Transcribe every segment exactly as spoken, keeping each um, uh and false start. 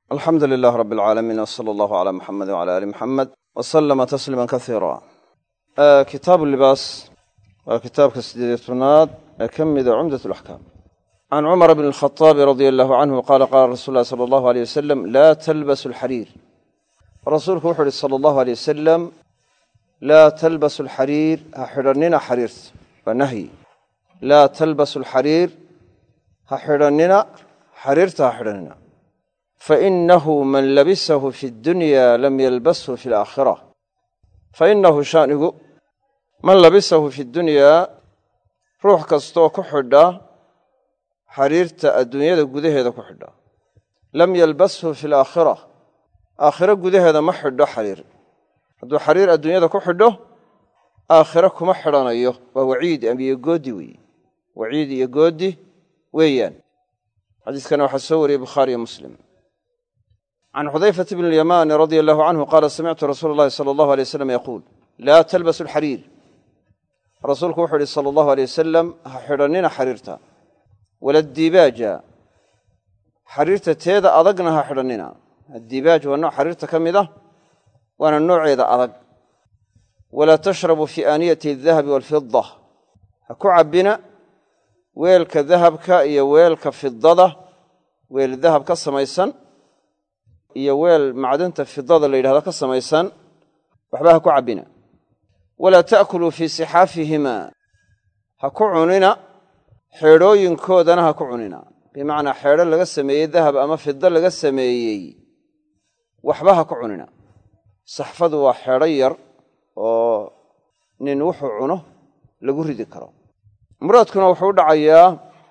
alxamdu lilah rab alcaalamiin wsala allahu calaa muxamedi wcala aali muxamed wasalama tasliima kasiira kitaabu libaas waa kitaabka sideediyo tobnaad ee ka mida cumdat alaxkaam can cumar bn alkhaaabi radia allahu canhu qaala qaala rasuul lahi sala allahu aleyh wasalam laa talbasu alxariir rasuulku wuxuu uhi sala allahu aleyh wasalam laa talbasu alxariir ha xidhannina xariirta waa nahyi laa talbasu alxariir ha xidhannina xariirta ha xidhannina fainahu man labisahu fi dunya lam yalbashu fi alaakhira fainahu shaanigu man labisahu fi dunyaa ruux kastaoo ku xidha xariirta adduunyada gudaheeda ku xidha lam yalbashu fi alaakhira aakhiro gudaheeda ma xidho xariir hadduu xariir adduunyada ku xidho aakhiro kuma xidhanayo waa waciid iyo goodi weeye waciid iyo goodi weeyaan xadiiskana waxaa soo wariyey bukhaariyo muslim can xudayfata bni اlyamaani radia allahu canhu qaala samictu rasuula اllahi sala allahu alay wasalam yaquul laa talbasu alxariir rasuulku wuxuu yihi sala allahu alay wasalam ha xidhannina xariirta wala dibaaja xariirta teeda adagna ha xidhannina addibaaj waa nooc xariirta ka mid ah waana nooceeda adag walaa tashrabu fii aaniyati adahabi waalfida ha ku cabbina weelka dahabka iyo weelka fidada weel dahab ka samaysan iyo weel macdanta fidada la yidhahdo ka samaysan waxba ha ku cabbina walaa ta'kuluu fii sixaafihimaa ha ku cunina xeedhooyinkoodana ha ku cunina bimacnaa xeedho laga sameeyey dahab ama fido laga sameeyey waxba ha ku cunina saxfadu waa xeedho yar oo nin wuxuu cuno lagu ridi karo muraadkuna wuxuu u dhacayaa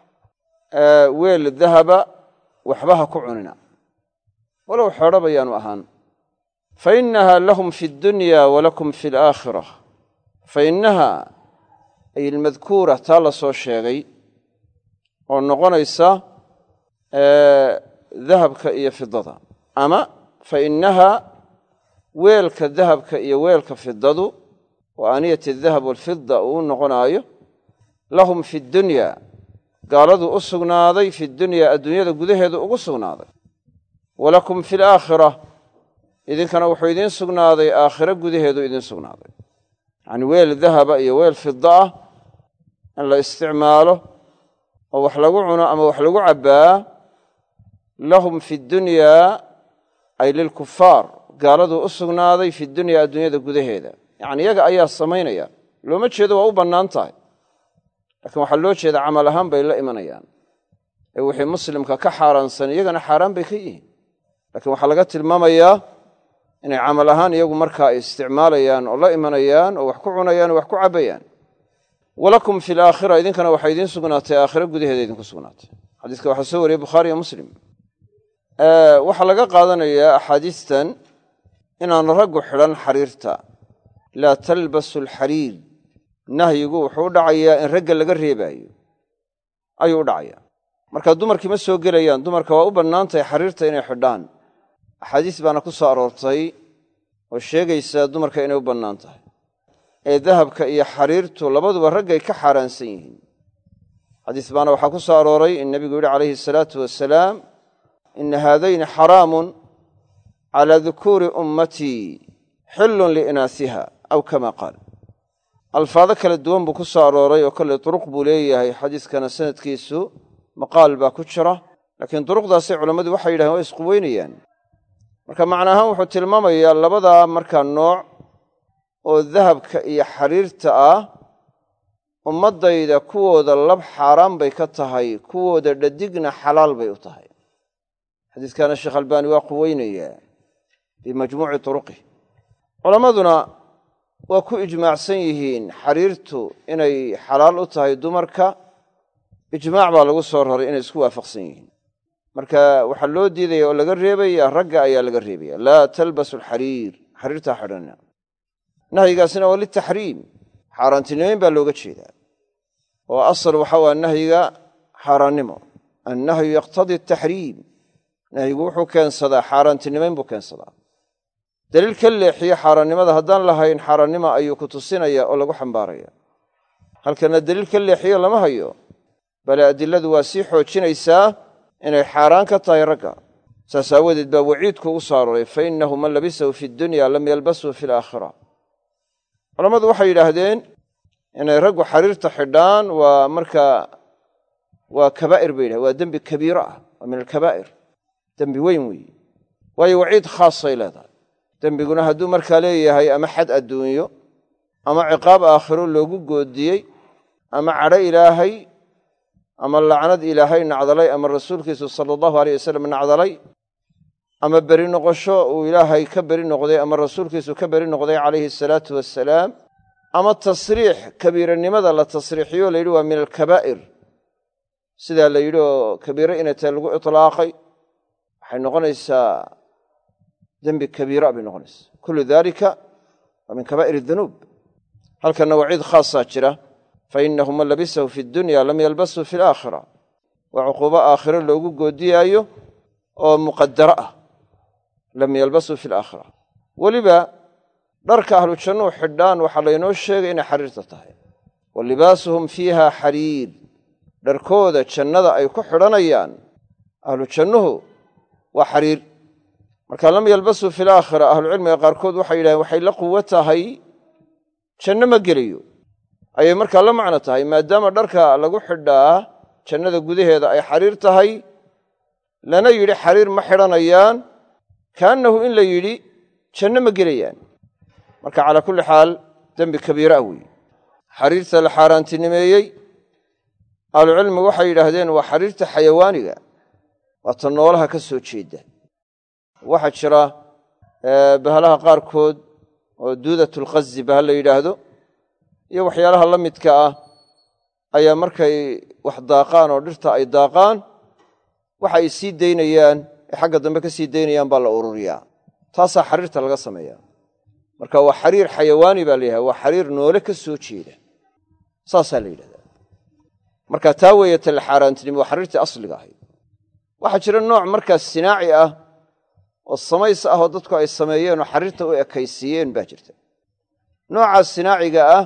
weel dahaba waxba ha ku cunina walow xeedho bayaanu ahaan fa innaha lahum fi dunya walakum fi alaakhira fa innaha ay almadkuura taa la soo sheegay oo noqonaysa dahabka iyo fidada ama fa innaha weelka dahabka iyo weelka fidadu wa aaniyati adahab waalfida uu u noqonaayo lahum fi dunya gaaladuu u sugnaaday fi dunyaa adduunyada gudaheedu ugu sugnaaday walakum fi alaakhira idinkana wuxuu idiin sugnaaday aakhiro gudaheedu idiin sugnaaday yacni weel dahaba iyo weel fida ah in la isticmaalo oo wax lagu cuno ama wax lagu cabbaa lahum fi dunyaa ay lilkufaar gaaladuu u sugnaaday fi dunyaa adduunyada gudaheeda yacni iyaga ayaa samaynaya looma jeedo waa u bannaan tahay laakiin waxaa loo jeeda camal ahaan bay la imanayaan ee wixii muslimka ka xaaraansan iyagana xaaraan bay ka yihiin laakiin waxaa laga tilmaamayaa inay camal ahaan iyagu markaa ay isticmaalayaan oo la imanayaan oo wax ku cunayaan oo wax ku cabbayaan walakum fi alaakhira idinkana waxaa idiin sugnaatay aakhiro gudaheeda idinku sugnaatay xadiiska waxaa soo wariyey bukhaariyo muslim waxaa laga qaadanayaa axaadiistan inaan raggu xidhan xariirta laa talbasu alxariir nahyigu wuxuu u dhacayaa in ragga laga reebaayo ayuu u dhacayaa marka dumarkii ma soo gelayaan dumarka waa u bannaan tahay xariirta inay xidhaan axaadiis baana ku soo aroortay oo sheegaysa dumarka inay u bannaan tahay ee dahabka iyo xariirtu labaduba raggay ka xaaraansan yihiin xadiis baana waxaa ku soo arooray in nebigu yidhi calayhi asalaatu wasalaam ina haadayni xaraamun calaa dukuuri ummatii xillun liinaasiha aw kama qaal alfaado kala duwan buu ku soo arooray oo kolley duruq buu leeyahay xadiiskana sanadkiisu maqaal baa ku jira laakiin duruqdaasay culammadu waxay yidhahdeen waa isquweynayaan marka macna ahaan wuxuu tilmaamayaa labadaa markaa nooc oo dahabka iyo xariirta ah ummaddayda kuwooda lab xaaraan bay ka tahay kuwooda dhadigna xalaal bay u tahay xadiiskana sheekh albaani waa quweynayaa bimajmuuci turuqih culammaduna waa ku ijmaacsan yihiin xariirtu inay xalaal u tahay dumarka ijmaac baa lagu soo raray inay isku waafaqsan yihiin marka waxaa loo diidaya oo laga reebaya ragga ayaa laga reebaya laa talbasu alxariir xariirtaa xidhanina nahyigaasina waa litaxriim xaaraantinimayn baa looga jeedaa oo asal waxaa waa nahyiga xaaraannimo annahyu yaqtadii ataxriim nahyigu wuxuu keensadaa xaaraantinimayn buu keensadaa daliil ka leexiye xaaraannimada haddaan lahayn xaaraannima ayuu ku tusinaya oo lagu xambaaraya halkana daliil ka leexiyo lama hayo bale adiladu waa sii xoojinaysaa inay xaaraan ka tahay ragga saas aawadeed baa waciidku u soo arooray fa innahu man labisahu fi dunya lam yalbashu fi alaakhira. culammadu waxay yidhaahdeen inay raggu xariirta xidhaan waa markaa waa kabaa'ir bay yidhahdeen, waa dembi kabiiro ah, waa min alkabaa'ir, dembi weyn weeye, waayo waciid khaasay leedahay. dembiguna hadduu markaa leeyahay ama xad adduunyo ama ciqaab aakhiro loogu goodiyey ama cadho ilaahay ama lacnad ilaahay nacdalay ama rasuulkiisu sala allahu aleyh wasalam nacdalay ama beri noqosho uu ilaahay ka beri noqday ama rasuulkiisu ka beri noqday calayhi asalaatu wassalaam, ama tasriix kabiiranimada la tasriixiyo la yidhi waa min alkabaa'ir, sidaa la yidhi oo kabiiro inay tahay lagu itlaaqay, waxay noqonaysaa dembi kabiira bay noqonaysaa. kullu daalika waa min kabaa'ir adunuub. halkanna waciid khaasaa jira, fa innahu man labisahu fi dunya lam yalbashu fi alaakhira, waa cuquubo aakhiro loogu goodiyaayo oo muqadaro ah, lam yalbashu fi alaakhira. weliba dharka ahlu jannuhu xidhaan waxaa laynoo sheegay inay xariirta tahay, wa libaasuhum fiiha xariir, dharkooda jannada ay ku xidhanayaan ahlu jannuhu waa xariir. marka lam yalbashu fi alaakhira, ahlucilmiga qaarkood waxay yidhahdeen waxay la quwo tahay janno ma gelayo, ayay markaa la macno tahay, maadaama dharka lagu xidhaa jannada gudaheeda ay xariir tahay, lana yidhi xariir ma xidhanayaan, kaannahu in la yidhi janno ma gelayaan. marka calaa kulli xaal dembi kabiira ah weeye. xariirta la xaaraantinimeeyey ahlucilmigu waxay yidhaahdeen waa xariirta xayawaaniga, waa ta noolaha ka soo jeeda. waxaa jira bahalaha qaarkood oo duudatulqazi bahal la yidhaahdo iyo waxyaalaha la midka ah ayaa markay wax daaqaan oo dhirta ay daaqaan waxa ay sii daynayaan ee xagga dambe ka sii daynayaan baa la ururiyaa, taasaa xariirta laga sameeyaa. marka waa xariir xayawaani baa la yidhahda, waa xariir noole ka soo jeeda, saasaa la yidhahdaa. marka taa weeye ta la xaaraantinimo, waa xariirtii asliga ahayd. waxaa jira nooc markaas sinaaci ah oo samays ah oo dadku ay sameeyeen oo xariirta u ekaysiiyeen baa jirta. noocaas sinaaciga ah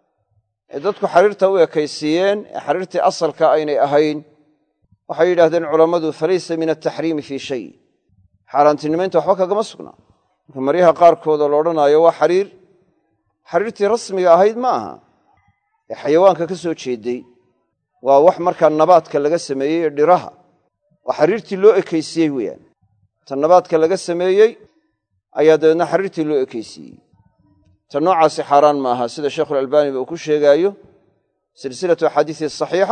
ee dadku xariirta u ekaysiiyeen ee xariirtii asalka aynay ahayn, waxay yidhahdeen culammadu falaysa min ataxriimi fii shay, xaaraantinimaynta waxba kagama sugnaa. marka maryaha qaarkooda la odhanaayo waa xariir, xariirtii rasmiga ahayd ma aha ee xayawaanka ka soo jeeday, waa wax markaa nabaadka laga sameeyey ee dhiraha, waa xariirtii loo ekaysiiyey weeyaan. ta nabaadka laga sameeyey ayaa dabeedna xariirtii loo ekaysiiyey. ta noocaasi xaaraan maaha, sida sheikhulalbaaniba uu ku sheegaayo silsilatu axaadiisi saxiixa,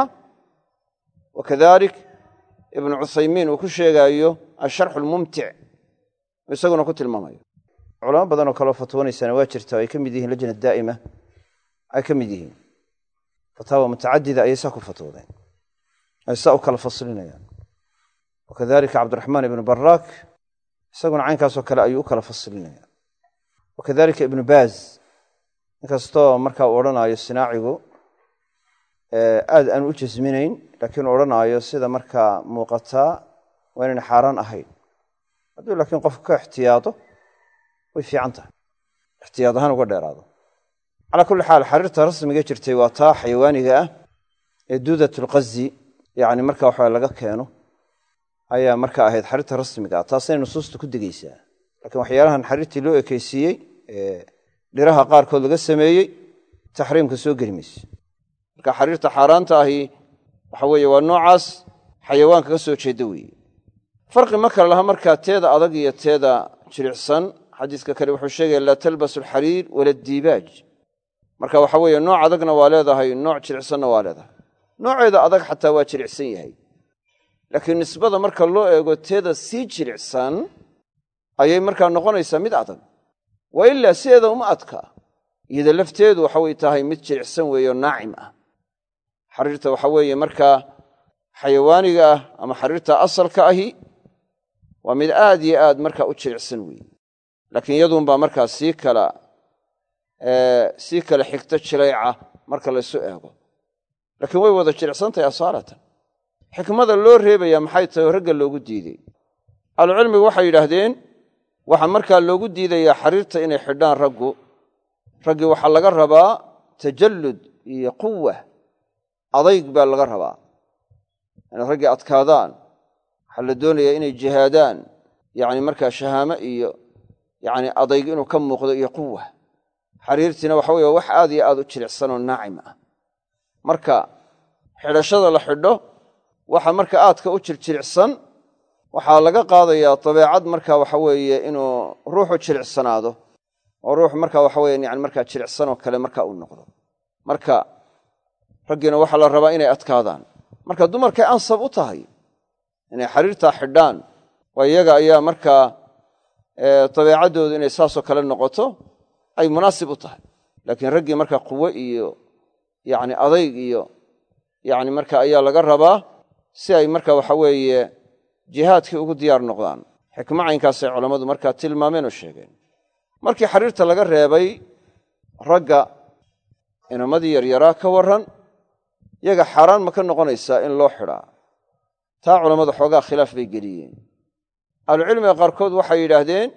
wa kadalik ibnu cuthaymiin uu ku sheegaayo asharxu lmumtic, isaguna ku tilmaamayo. culamo badanoo kaleo fatwoonaysana waa jirta, ay ka mid yihiin lajna daa'ima, ay ka mid yihiin fataawa mutacadida ayay saa ku fatwoodeen, ay saa u kala faslinayaan. wakadalika cabdiraxmaan ibnu baraak isaguna caynkaasoo kale ayuu u kala fasilinaya. wakadalika ibnu baaz, inkastoo markaa uu odhanaayo sinaacigu aad aan u jasminayn, laakiin u odhanaayo sida markaa muuqataa waa inayna xaaraan ahayn. hadduu laakiin qofku ka ixtiyaado way fiican tahay, ixtiyaad ahaan uga dheeraado. calaa kulli xaal xariirta rasmiga jirtay waa taa xayawaaniga ah ee duudatulqazi yani marka waxa laga keeno ayaa marka ahayd xariirta rasmiga ah, taasay nusuusta ku degaysaa. laakiin waxyaalahan xariirtii loo ekaysiiyey ee dhiraha qaarkood laga sameeyey taxriimka soo geli mayso. marka xariirta xaaraanta ahi waxa weeye waa noocaas xayawaanka ka soo jeeda weeye. farqi ma kale laha markaa teeda adag iyo teeda jiricsan. xadiiska kale wuxuu sheegaya laa talbasu alxariir wala diibaaj. marka waxa weeye nooc adagna waa leedahay, nooc jiricsanna waa leedahay. nooceeda adag xataa waa jiricsan yahay, laakiin nisbada marka loo eego teeda sii jiricsan ayay markaa noqonaysaa mid adag. waa ilaa sideeda uma adka, iyada lafteedu waxa way tahay mid jiricsan weeyo naacim ah. xariirta waxa weeye markaa xayawaaniga ah ama xariirta asalka ahi waa mid aad iyo aad markaa u jiricsan weeye, laakiin iyaduunbaa markaa sii kala sii kala xigto jilayca marka laysu eego, laakiin way wada jiricsantahay asaalatan. xikmada loo reebaya maxay tahay oo ragga loogu diiday? ahlucilmigu waxay yidhaahdeen waxaa markaa loogu diidayaa xariirta inay xidhaan raggu. raggii waxaa laga rabaa tajallud iyo quwa, adayg baa laga rabaa inay raggii adkaadaan. waxaa la doonayaa inay jihaadaan, yacni markaa shahaamo iyo yacni adayg inuu ka muuqdo iyo quwa xariirtiina waxa weeye wax aad iyo aad u jilicsan oo naacim ah marka xidhashada la xidho waxa marka aadka u jirjilicsan waxaa laga qaadayaa dabeecad marka waxa weeye inuu ruuxu jilicsanaado oo ruux marka waxa weeye yani markaa jilicsan oo kale marka uu noqdo marka raggiina waxaa la rabaa inay adkaadaan marka dumarkay ansab u tahay inay xariirtaa xidhaan waa iyaga ayaa markaa dabeecaddoodu inay saasoo kale noqoto ay munaasib u tahay laakiin raggii marka quwo iyo yani adayg iyo yani marka ayaa laga rabaa si ay marka waxa weeye jihaadkii ugu diyaar noqdaan xikmo caynkaasay culammadu markaa tilmaameen oo sheegeen markii xariirta laga reebay ragga inamadii yaryaraa ka warran yaga xaaraan ma ka noqonaysaa in loo xidhaa taa culammadu xoogaa khilaaf bay geliyeen ahlucilmiga qaarkood waxay yidhaahdeen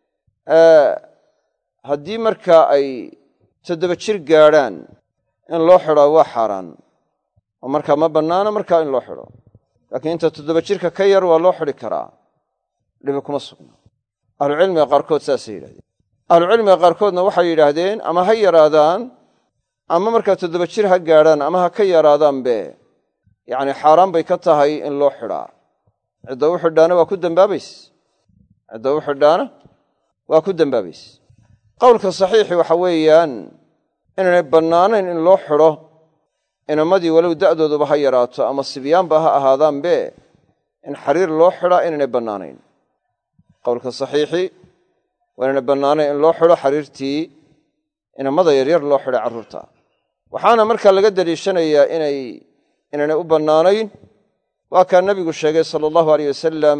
haddii markaa ay toddoba jir gaadhaan in loo xidhaa waa xaaraan oo markaa ma bannaana markaa in loo xidho laakiin inta toddoba jirka ka yar waa loo xidhi karaa dhibi kuma sugna ahlucilmiga qaarkood saasay yidhahdeen ahlucilmiga qaarkoodna waxay yidhaahdeen ama ha yaraadaan ama markaa toddoba jir ha gaadhaan ama ha ka yaraadaanbe yacni xaaraan bay ka tahay in loo xidhaa cidda u xidhaana waa ku dembaabayse cidda u xidhaana waa ku dembaabayse qowlka saxiixi waxa weeyaan inaanay bannaanayn in loo xidho inamadii walow da'dooduba ha yaraato ama sibyaanba ha ahaadaanbe in xariir loo xidhaa inaanay bannaanayn qowlka saxiixi waa inaanay bannaanayn in loo xidho xariirtii inamada yaryar loo xidhay carruurta waxaana markaa laga deliishanayaa inay inaanay u bannaanayn waa kaa nebigu sheegay sala allahu aleyh wasalam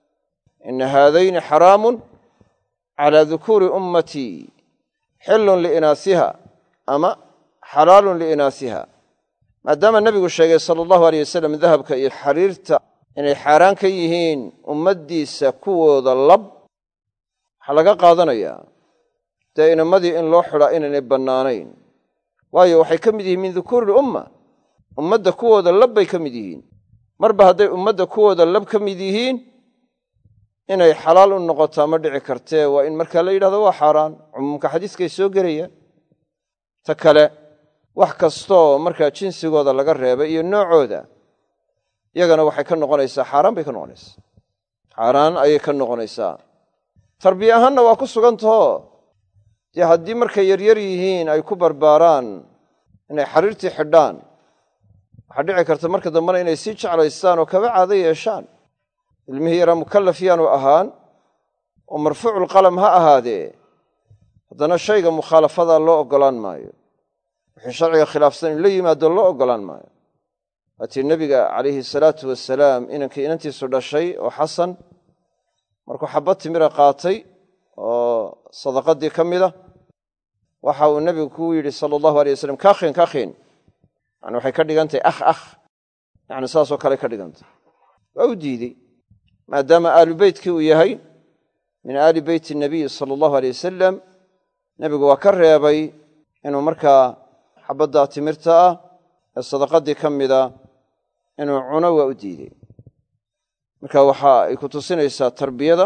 ina haadayni xaraamun calaa dukuuri ummatii xillun liinaasiha ama xalaalun liinaasiha maadaama nebigu sheegay sala allahu aleyh wasalam dahabka iyo xariirta inay xaaraan ka yihiin ummaddiisa kuwooda lab waxaa laga qaadanayaa dee inamadii in loo xidhaa inaynay bannaanayn waayo waxay ka mid yihiin min dukuuri lumma ummadda kuwooda lab bay ka mid yihiin marba hadday ummadda kuwooda lab ka mid yihiin inay xalaal u noqotaa ma dhici kartee waa in markaa la yidhahdo waa xaaraan cumuumka xadiiskay soo gelayaan ta kale wax kastooo markaa jinsigooda laga reebay iyo noocooda iyagana waxay ka noqonaysaa xaaraan bay ka noqonaysaa xaaraan ayay ka noqonaysaa tarbiye ahaanna waa ku sugantahoo dee haddii markay yaryar yihiin ay ku barbaaraan inay xariirtii xidhaan waxaa dhici karta marka dambena inay sii jeclaystaan oo kaba caado yeeshaan ilmihii yaraa mukallaf yaanu ahaan oo marfuuculqalam ha ahaadee haddana shayga mukhaalafadaa loo oggolaan maayo wixii sharciga khilaafsan in la yimaado loo oggolaan maayo waatii nebiga calayhi salaatu wasalaam inankii inantiisu dhashay oo xasan markuu xabad timira qaatay oo sadaqadii ka mida waxa uu nebigu ku yidhi sala allahu alay wasalam kakhin kakhin yani waxay ka dhigantahay akh akh yani saasoo kale ka dhigantay waa u diidey maadaama aalu beytkii uu yahay min aali beyti nabiyi sala allahu alay wasalam nebigu waa ka reebay inuu markaa xabaddaa timirta ah ee sadaqadii ka mida inuu cuno waa u diidey marka waxa ay ku tusinaysaa tarbiyada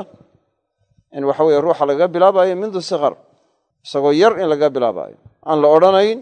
in waxa weeye ruuxa lagaga bilaabaayo mindu sikar isagoo yar in lagaga bilaabaayo aan la odhanayn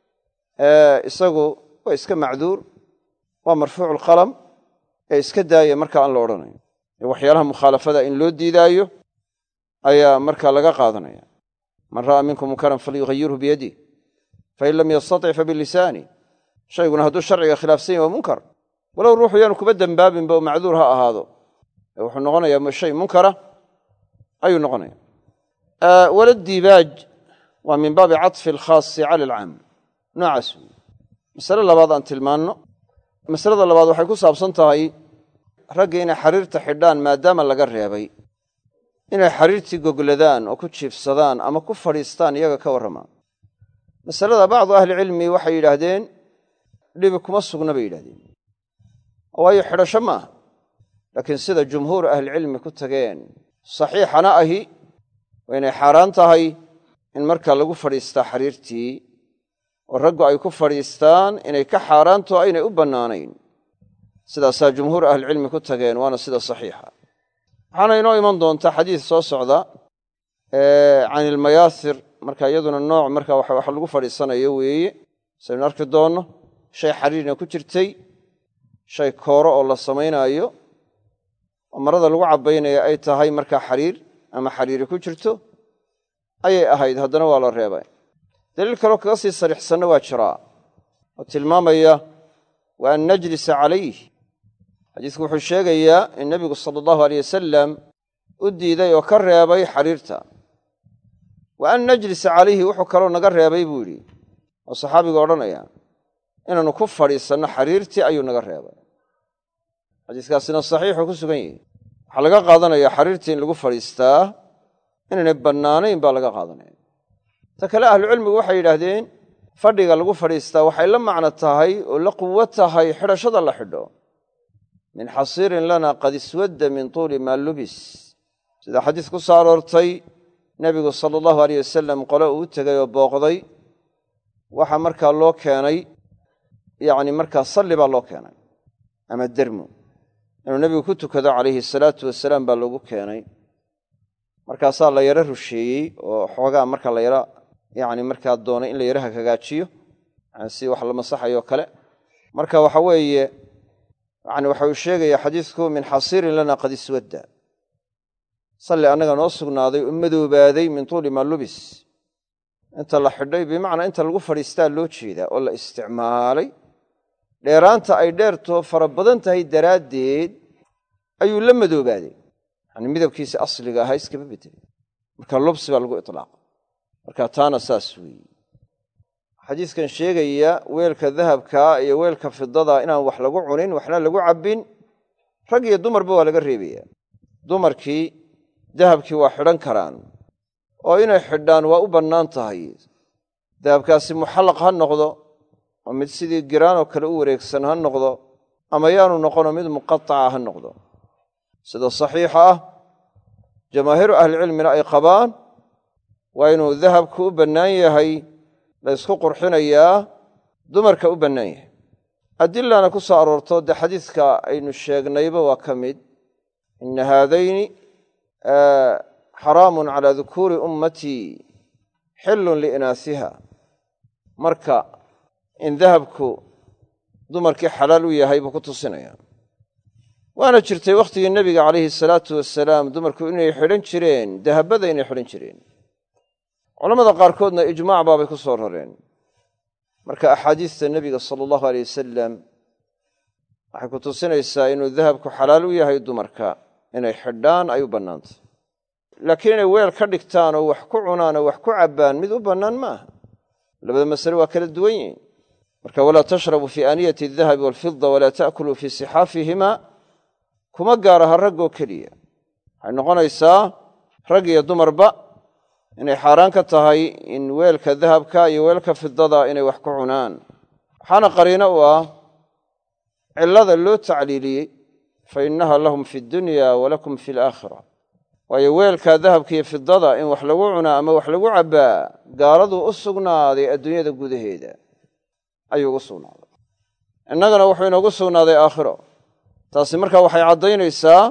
isagu waa iska macduur waa marfuuculqalam ee iska daaya marka aan la odhanayn waxyaalaha mukhaalafada in loo diidaayo ayaa markaa laga qaadanaya man ra'aa minkum munkaran falyugayirhu biyadih fain lam yastatic fabilisaani shayguna hadduu sharciga khilaafsan yahy waa munkar walow ruuxu yaanu kuba dembaabinba oo macduur ha ahaado ee wuxuu noqonayaa shay munkara ayuu noqonaya wala diibaaj waa min baabi caطfi alkhaasi cala alcaam noocaas wey masale labaad aan tilmaanno masalada labaad waxay ku saabsan tahay ragga inay xariirta xidhaan maadaama laga reebay inay xariirtii gogladaan oo ku jiifsadaan ama ku fadhiistaan iyaga ka warramaan masalada bacdu ahlicilmi waxay yidhaahdeen dhibi kuma sugna bay yidhahdeen waayo xidhasho maaha laakiin sida jumhuur ahlicilmi ku tageen saxiixana ahi waa inay xaaraan tahay in markaa lagu fadhiistaa xariirtii oo raggu ay ku fadhiistaan inay ka xaaraanto aynay u bannaanayn sidaasaa jumhuur ahlicilmi ku tageen waana sida saxiixa waxaana inoo iman doontaa xadiis soo socda can ilmayaasir marka iyaduna nooc marka wax lagu fadhiisanayo weeye saynu arki doonno shay xariirna ku jirtay shay kooro oo la samaynaayo oo marada lagu cabbaynayo ay tahay markaa xariir ama xariiri ku jirto ayay ahayd haddana waa la reebay daliil kaloo kaga sii sariixsanna waa jiraa oo tilmaamaya wa an najlisa calayh xadiisku wuxuu sheegayaa in nebigu sala allahu aleyh wasalam u diiday oo ka reebay xariirta wa an najlisa calayhi wuxuu kaloo naga reebay buu yidhi oo saxaabiga odhanaya inaannu ku fadhiisanno xariirtii ayuu naga reebay xadiiskaasina saxiixuu ku sugan yahay waxaa laga qaadanayaa xariirtii in lagu fadhiistaa inaynay bannaanayn baa laga qaadanaya ta kale ahlucilmigu waxay yidhaahdeen fadhiga lagu fadhiistaa waxay la macno tahay oo la quwo tahay xidhashada la xidho min xasiirin lana qad iswadda min tuuli maa lubis sida xadiis ku soo aroortay nebigu sala allahu aleyh wasalam qole uu tegay oo booqday waxaa markaa loo keenay yacni markaa salli baa loo keenay ama dermo inuu nebigu ku tukado calayhi salaatu wasalaam baa loogu keenay markaasaa la yaro rusheeyey oo xoogaa marka la yaro yacni markaa doonay in la yaro hagaajiyo yani si wax la masaxayoo kale marka waxa weeye yani waxa uu sheegayaa xadiisku min xasiirin lana qad iswadda salli annaga noo sugnaaday oo madoobaaday min tuuli maa lubis inta la xidhay bimacnaa inta lagu fadhiistaa loo jeedaa oo la isticmaalay dheeraanta ay dheertoo fara badan tahay daraaddeed ayuu la madoobaaday yani midabkiisa asliga ahaa iskaba bedelay marka lubsi baa lagu iطlaaqa marka taana saas weeye xadiiskan sheegaya weelka dahabkaa iyo weelka fidadaa inaan wax lagu cunin waxna lagu cabbin rag iyo dumarba waa laga reebaya dumarkii dahabkii waa xidhan karaan oo inay xidhaan waa u bannaan tahay dahabkaasi muxallaq ha noqdo oo mid sidii giraanoo kale u wareegsan ha noqdo ama yaanu noqono mid muqataca ha noqdo sida saxiixa ah jamaahiiru ahlicilmina ay qabaan waa inuu dahabku u bannaan yahay la ysku qurxinayaa dumarka u bannaan yahay adilana ku soo aroorto dee xadiiska aynu sheegnayba waa ka mid ina haadayni xaraamun calaa dukuuri ummatii xillun liinaasiha marka in dahabku dumarkii xalaal u yahay buu ku tusinaya waana jirtay wakhtigii nebiga calayhi salaatu wasalaam dumarku inay xidhan jireen dahabada inay xidhan jireen culammada qaarkoodna ijmaac baabay ku soo rareen marka axaadiista nebiga sala allahu aleyh wasalam waxay ku tusinaysaa inuu dahabku xalaal u yahay dumarka inay xidhaan ay u bannaantay laakiin inay weel ka dhigtaan oo wax ku cunaan oo wax ku cabbaan mid u bannaan ma aha labada masale waa kala duwan yihiin marka walaa tashrabuu fii aaniyati adahabi waalfida walaa ta'kuluu fii sixaafihima kuma gaaraha raggoo keliya waxay noqonaysaa rag iyo dumarba inay xaaraan ka tahay in weelka dahabka iyo weelka fidada inay wax ku cunaan waxaana qariino u ah cillada loo tacliiliyey fa innaha lahum fi dunya walakum fi alaakhira waayo weelka dahabka iyo fidada in wax lagu cunaa ama wax lagu cabbaa gaaladuu u sugnaaday adduunyada gudaheeda ayuu ugu sugnaaday innagana wuxuu inoogu sugnaaday aakhiro taasi markaa waxay caddaynaysaa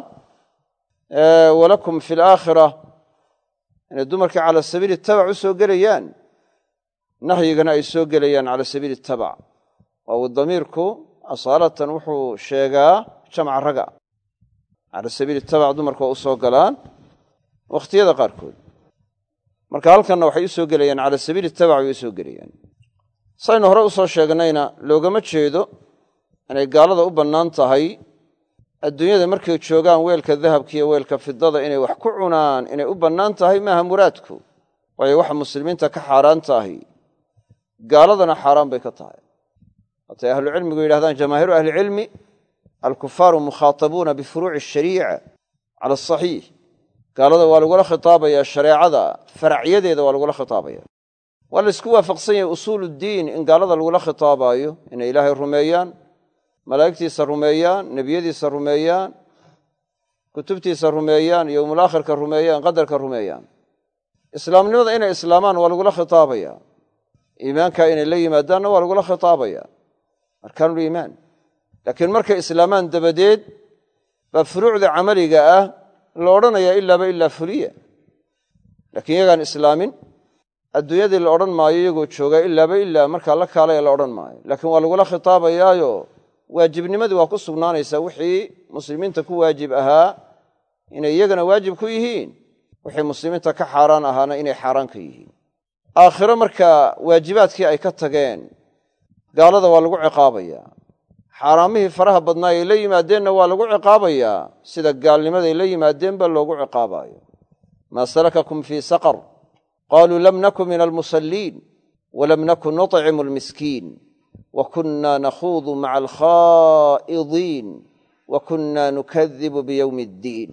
walakum fi alaakhira inay dumarkii cala sabiili tabac u soo gelayaan nahyigana ay soo gelayaan cala sabiili tabac waaw damiirku asaalatan wuxuu sheegaa jamca raga cala sabiili tabac dumarku waa u soo galaan wakhtiyada qaarkood marka halkanna waxay u soo gelayaan cala sabiili tabac way u soo gelayaan saynu hore u soo sheegnayna loogama jeedo inay gaalada u bannaan tahay adduunyada markay joogaan weelka dahabka iyo weelka fidada inay wax ku cunaan inay u bannaan tahay maaha muraadku waayo waxa muslimiinta ka xaaraan tahay gaaladana xaaraan bay ka tahay hatay ahlucilmigu yidhahdaan jamaahiiru ahlicilmi alkufaaru mukhaatabuuna bifuruuci ashariica cala asaxiix gaalada waa lagula khitaabayaa shareecada faracyadeeda waa lagula khitaabaya waa la isku waafaqsan yahay usuuluddiin in gaalada lagula khitaabaayo inay ilaahay rumeeyaan malaa'igtiisa rumeeyaan nebiyadiisa rumeeyaan kutubtiisa rumeeyaan yowmulaakhirka rumeeyaan qadarka rumeeyaan islaamnimada inay islaamaan waa lagula khitaabaya iimaankaa inay la yimaadaanna waa lagula khitaabaya arkaanuliimaan laakiin markay islaamaan dabadeed baa furuucda camaliga ah la odhanayaa ilaaba ilaa fuliya laakiin iyagaan islaamin adduunyadii la odhan maayo iyagoo joogaa ilaaba ilaa markaa la kaalaya la odhan maayo laakiin waa lagula khitaabayaayo waajibnimadii waa ku sugnaanaysaa wixii muslimiinta ku waajib ahaa inay iyagana waajib ku yihiin wixii muslimiinta ka xaaraan ahaana inay xaaraan ka yihiin aakhiro markaa waajibaadkii ay ka tageen gaalada waa lagu ciqaabayaa xaaraamihii faraha badnaa ay la yimaadeenna waa lagu ciqaabayaa sida gaalnimaday la yimaadeenba loogu ciqaabayo maa salakakum fii saqar qaaluu lam naku min almusalliin walam naku nuطcimu almiskiin wa kunna nakhuudu maca alkhaa'idiin wa kunna nukadibu biyowmi addiin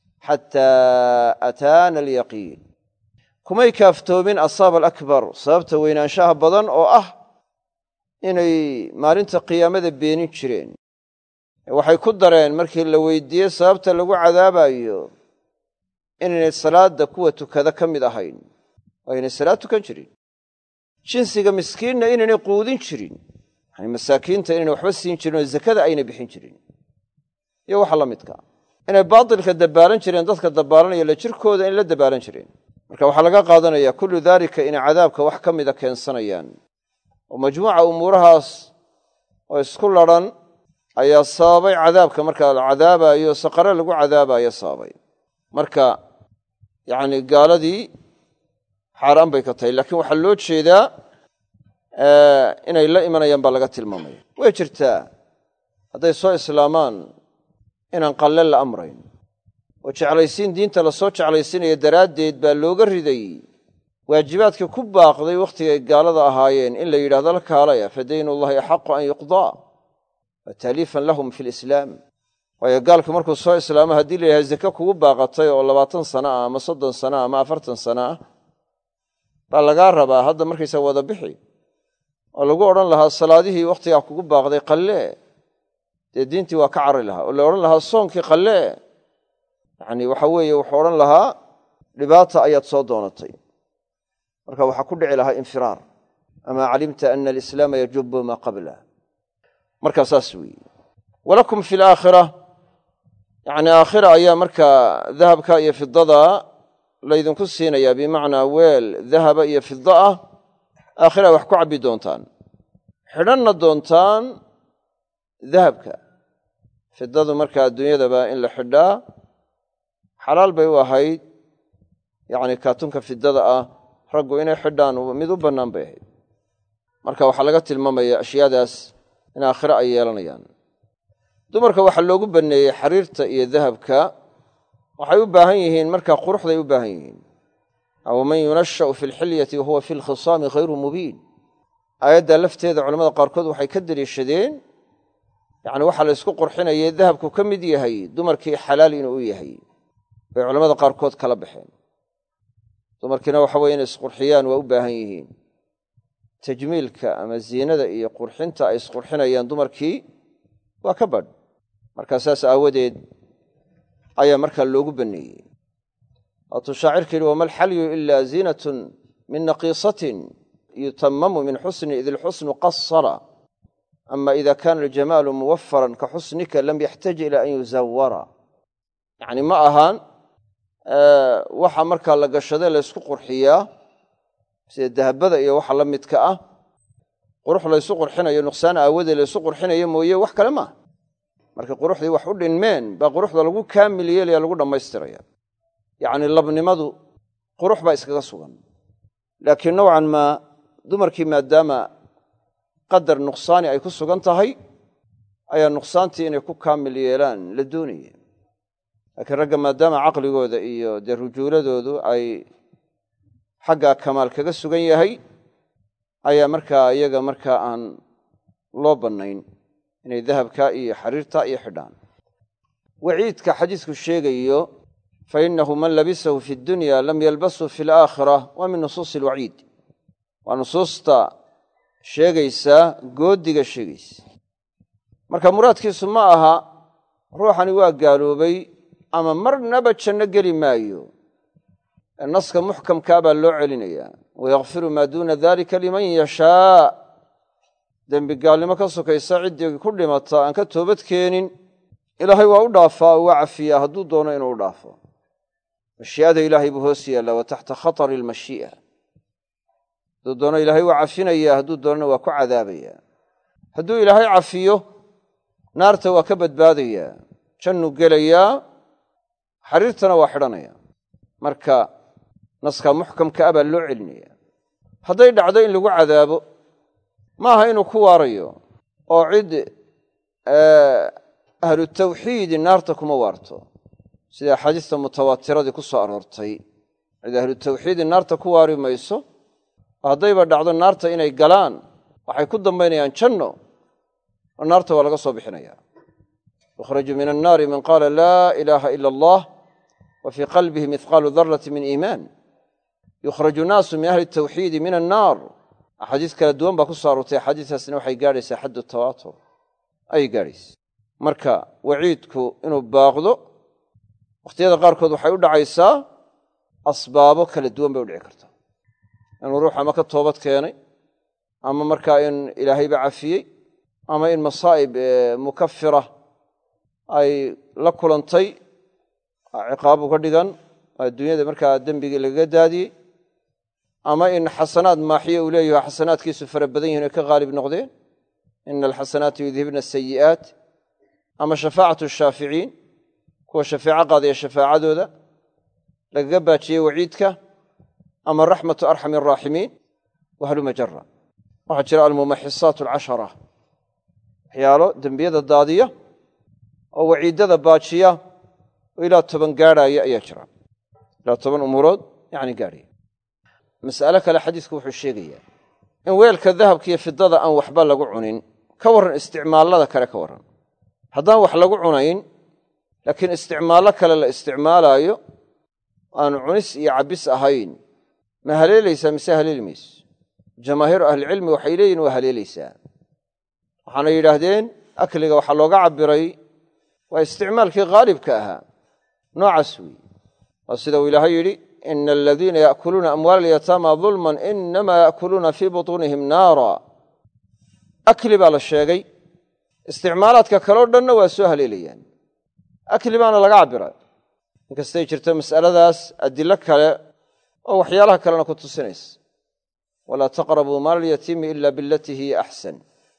xataa ataana alyaqiin kumay kaaftoomin asaab alakbar sababta weynaanshaha badan oo ah inay maalinta qiyaamada beenin jireen waxay ku dareen markii la weydiiyey sababta lagu cadaabayo inaynay salaadda kuwa tukada ka mid ahayn oo aynay salaad tukan jirin jinsiga miskiinna inaynay quudin jirin yani masaakiinta inaynay waxba siin jirin oo zakada aynay bixin jirin iyo waxa la midka inay baatilka dabaalan jireen dadka dabaalanaya la jirkooda in la dabaalan jireen marka waxaa laga qaadanayaa kullu daalika inay cadaabka wax ka mida keensanayaan oo majmuuca umuurahaas oo isku ladhan ayaa sababay cadaabka markaa la cadaabayo saqare lagu cadaabayo sababay marka yacni gaaladii xaaraan bay ka tahay laakiin waxaa loo jeedaa inay la imanayaan baa laga tilmaamaya way jirtaa hadday soo islaamaan inaan qalle la amrayn oo jeclaysiin diinta lasoo jeclaysiinaya daraaddeed baa looga riday waajibaadkii ku baaqday wakhtigay gaalada ahaayeen in la yidhahdo la kaalaya fadaynullahi axaqu an yuqdaa wa taaliifan lahum fi lislaam waayo gaalku markuu soo islaamo haddii la yidhahdo zake kugu baaqatay oo labaatan sana ah ama soddon sana ah ama afartan sana ah baa lagaa rabaa hadda markaysa wada bixi oo lagu odhan lahaa salaadihii wakhtigaa kugu baaqday qallee dee diintii waa ka cari lahaa oo la odhan lahaa soonkii qallee yacni waxa weeye wuxuu odhan lahaa dhibaata ayaad soo doonatay marka waxaa ku dhici lahaa infiraar amaa calimta ana alislaama yajubu maa qablah markaa saas weeye walakum fi alaakhira yacni aakhira ayaa markaa dahabka iyo fidada laydinku siinayaa bimacnaa weel dahaba iyo fida ah aakhira wax ku cabbi doontaan xidhanna doontaan dahabka fidadu markaa adduunyadaba in la xidhaa xalaal bay u ahayd yacni kaatunka fidada ah raggu inay xidhaan mid u bannaan bay ahayd marka waxaa laga tilmaamaya ashyaadaas in aakhiro ay yeelanayaan dumarka waxaa loogu banneeyey xariirta iyo dahabka waxay u baahan yihiin markaa quruxday u baahan yihiin aw man yunasha'u fi lxilyati wahuwa fi lkhisaami hayru mubiin aayaddaa lafteeda culamada qaarkood waxay ka deliishadeen yacni waxaa la ysku qurxinayay dahabku ka mid yahay dumarkii xalaal inuu u yahay bay culamada qaarkood kala baxeen dumarkiina waxa weye inay isqurxiyaan waa u baahan yihiin tajmiilka ama ziinada iyo qurxinta ay isqurxinayaan dumarkii waa ka badh markaa saas aawadeed ayaa markaa loogu banneeyey waatuu shaacirka yidhi wama alxalyu ilaa ziinatun min naqiisatin yutamamu min xusni id ilxusnu qasara ama ida kaana aljamaalu muwafaran ka xusnika lam yaxtaj ila an yuzawara yacni ma ahaan waxa markaa la gashade laysku qurxiyaa sida dahabada iyo waxa la midka ah qurux laysu qurxinayo nuqsaan aawadee laysu qurxinayo mooye wax kale maaha marka quruxdii wax u dhinmeen baa quruxda lagu kaamil yeelaya lagu dhammaystiraya yacni labnimadu qurux baa iskaga sugan laakiin nowcan maa dumarkii maadaama qadar nuqsaani ay ku sugan tahay ayaa nuqsaantii inay ku kaamil yeelaan la doonaya laakiin ragga maadaama caqligooda iyo dee rujuuladoodu ay xaggaa kamaal kaga sugan yahay ayaa markaa iyaga markaa aan loo bannayn inay dahabka iyo xariirta iyo xidhaan waciidka xadiisku sheegayo fa innahu man labisahu fi dunya lam yalbasu fi alaakhira waa min nusuusi alwaciid waa nusuusta sheegaysa goodiga sheegaysa marka muraadkiisu ma aha ruuxani waa gaaloobay ama marnaba janno geli maayo naska muxkamkaa baa loo celinayaa wayakfiru maa duuna dalika liman yashaa dembi gaalnimo ka sokaysa ciddii ku dhimata aan ka toobad keenin ilaahay waa u dhaafaa oo waa cafiyaa hadduu doono inuu u dhaafo mashii'ada ilaahay buu hoos yaallaa wa taxta khatari almashii'a hadduu doono ilaahay waa cafinayaa hadduu doonana waa ku cadaabayaa hadduu ilaahay cafiyo naarta waa ka badbaadayaa jannuu gelayaa xariirtana waa xidhanayaa marka naska muxkamka ah baa loo celinaya hadday dhacdo in lagu cadaabo maaha inuu ku waarayo oo cid ahlu tawxiidi naarta kuma waarto sida axaadiista mutawaatiradii ku soo aroortay cid ahlu tawxiidi naarta ku waari mayso oo haddayba dhacdo naarta inay galaan waxay ku dambaynayaan janno oo naarta waa laga soo bixinaya yukhraju min annaari man qaala laa ilaaha ila allah wa fii qalbihi mihqaalu darati min iimaan yukhraju naasu min ahli tawxiidi min annaar axaadiis kala duwan baa ku soo aroortay axaadiistaasna waxay gaadhaysaa xaddu tawaatur ayay gaadhaysa marka waciidku inuu baaqdo wakhtiyada qaarkood waxay u dhacaysaa asbaabo kala duwan bay u dhici kartaa inuu ruux ama ka toobad keenay ama markaa in ilaahayba cafiyey ama in masaa'ib mukafira ay la kulantay ciqaabu ka dhigan adduunyada markaa dembigii lagaga daadiyey ama in xasanaad maaxiye uu leeyaho xasanaadkiisu fara badan yihin oy ka haalib noqdeen ina alxasanaati yudhibna asayi'aat ama shafaacatu shaaficiin kuwa shafeeco qaadaya shafaacadooda lagaga baajiyey waciidka ama raxmatu arxami araaximiin wahluma jara waxaa jira almumaxisaat alcashara waxyaalo dembiyada daadiya oo waciiddada baajiya oo ilaa toban gaadhaaya ayaa jira ilaa toban umuurood yacni gaadhaya mas'alo kale xadiisku wuxuu sheegayaa in weelka dahabka iyo fidada aan waxba lagu cunin ka warran isticmaallada kale ka warran haddaan wax lagu cunayn laakiin isticmaallo kale la isticmaalaayo aanu cunis iyo cabbis ahayn ma haleelaysaa mise haleeli mayso jamaahiiru ahlicilmi waxay leeyihin waa haleelaysaa waxaana yidhaahdeen akliga waxaa looga cabbiray waa isticmaalkii haalibka ahaa noocaas weeye waa sida uu ilaahay yidhi ina aladiina ya'kuluuna amwaala alyataama dulman inamaa ya'kuluuna fii butuunihim naara akli baa la sheegay isticmaalaadka kaleo dhanna waa soo haleelayaan akli baana laga cabbiray inkastay jirto mas'aladaas adilo kale oo waxyaalaha kalena ku tusinaysa walaa taqrabuu maala alyatiimi ila bilatii hiya axsan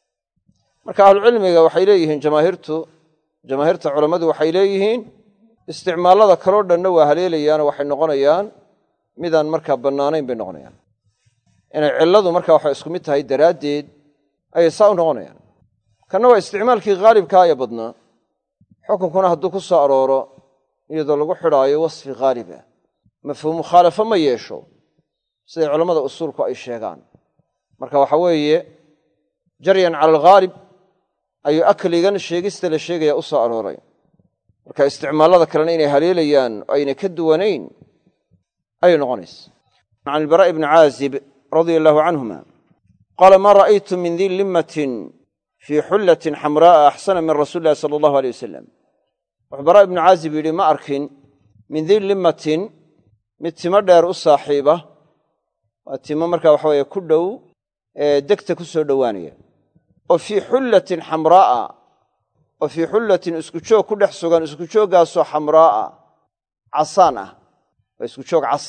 marka ahlucilmiga waxay leeyihiin jamaahiirtu jamaahiirta culammadu waxay leeyihiin isticmaallada kaloo dhanna waa haleelayaanoo waxay noqonayaan midaan markaa bannaanayn bay noqonayaan inay cilladu markaa waxay isku mid tahay daraaddeed ayay saa u noqonayaan kanna waa isticmaalkii haalibkaa ee badnaa xukunkuna hadduu ku soo arooro iyadoo lagu xidhaayo wasfi haalib ah mafhuum mukhaalafo ma yeesho siday culammada usuulku ay sheegaan marka waxa weeye jaryan cala alghaalib ayuu akligan sheegista la sheegaya u soo arooray marka isticmaallada kalena inay haleelayaan oo ayna ka duwanayn ayay noqonaysa can ilbaraa'i bni caazib radia allahu canhuma qaala maa ra'aytu min dii limmatin fii xullatin xamraa'a axsana min rasuuli illahi sala allahu aleyh wasalam wuxuu baraa' ibnu caazib yidhi ma arkin min dii limmatin mid timo dheer u saaxiiba waa timo markaa waxa weeye ku dhow ee degta ku soo dhowaanaya oo fii xullatin xamraa'a oo fii xullatin isku joog ku dhex sugan isku jooggaasoo xamraa'a casaan ah waa isku joog cas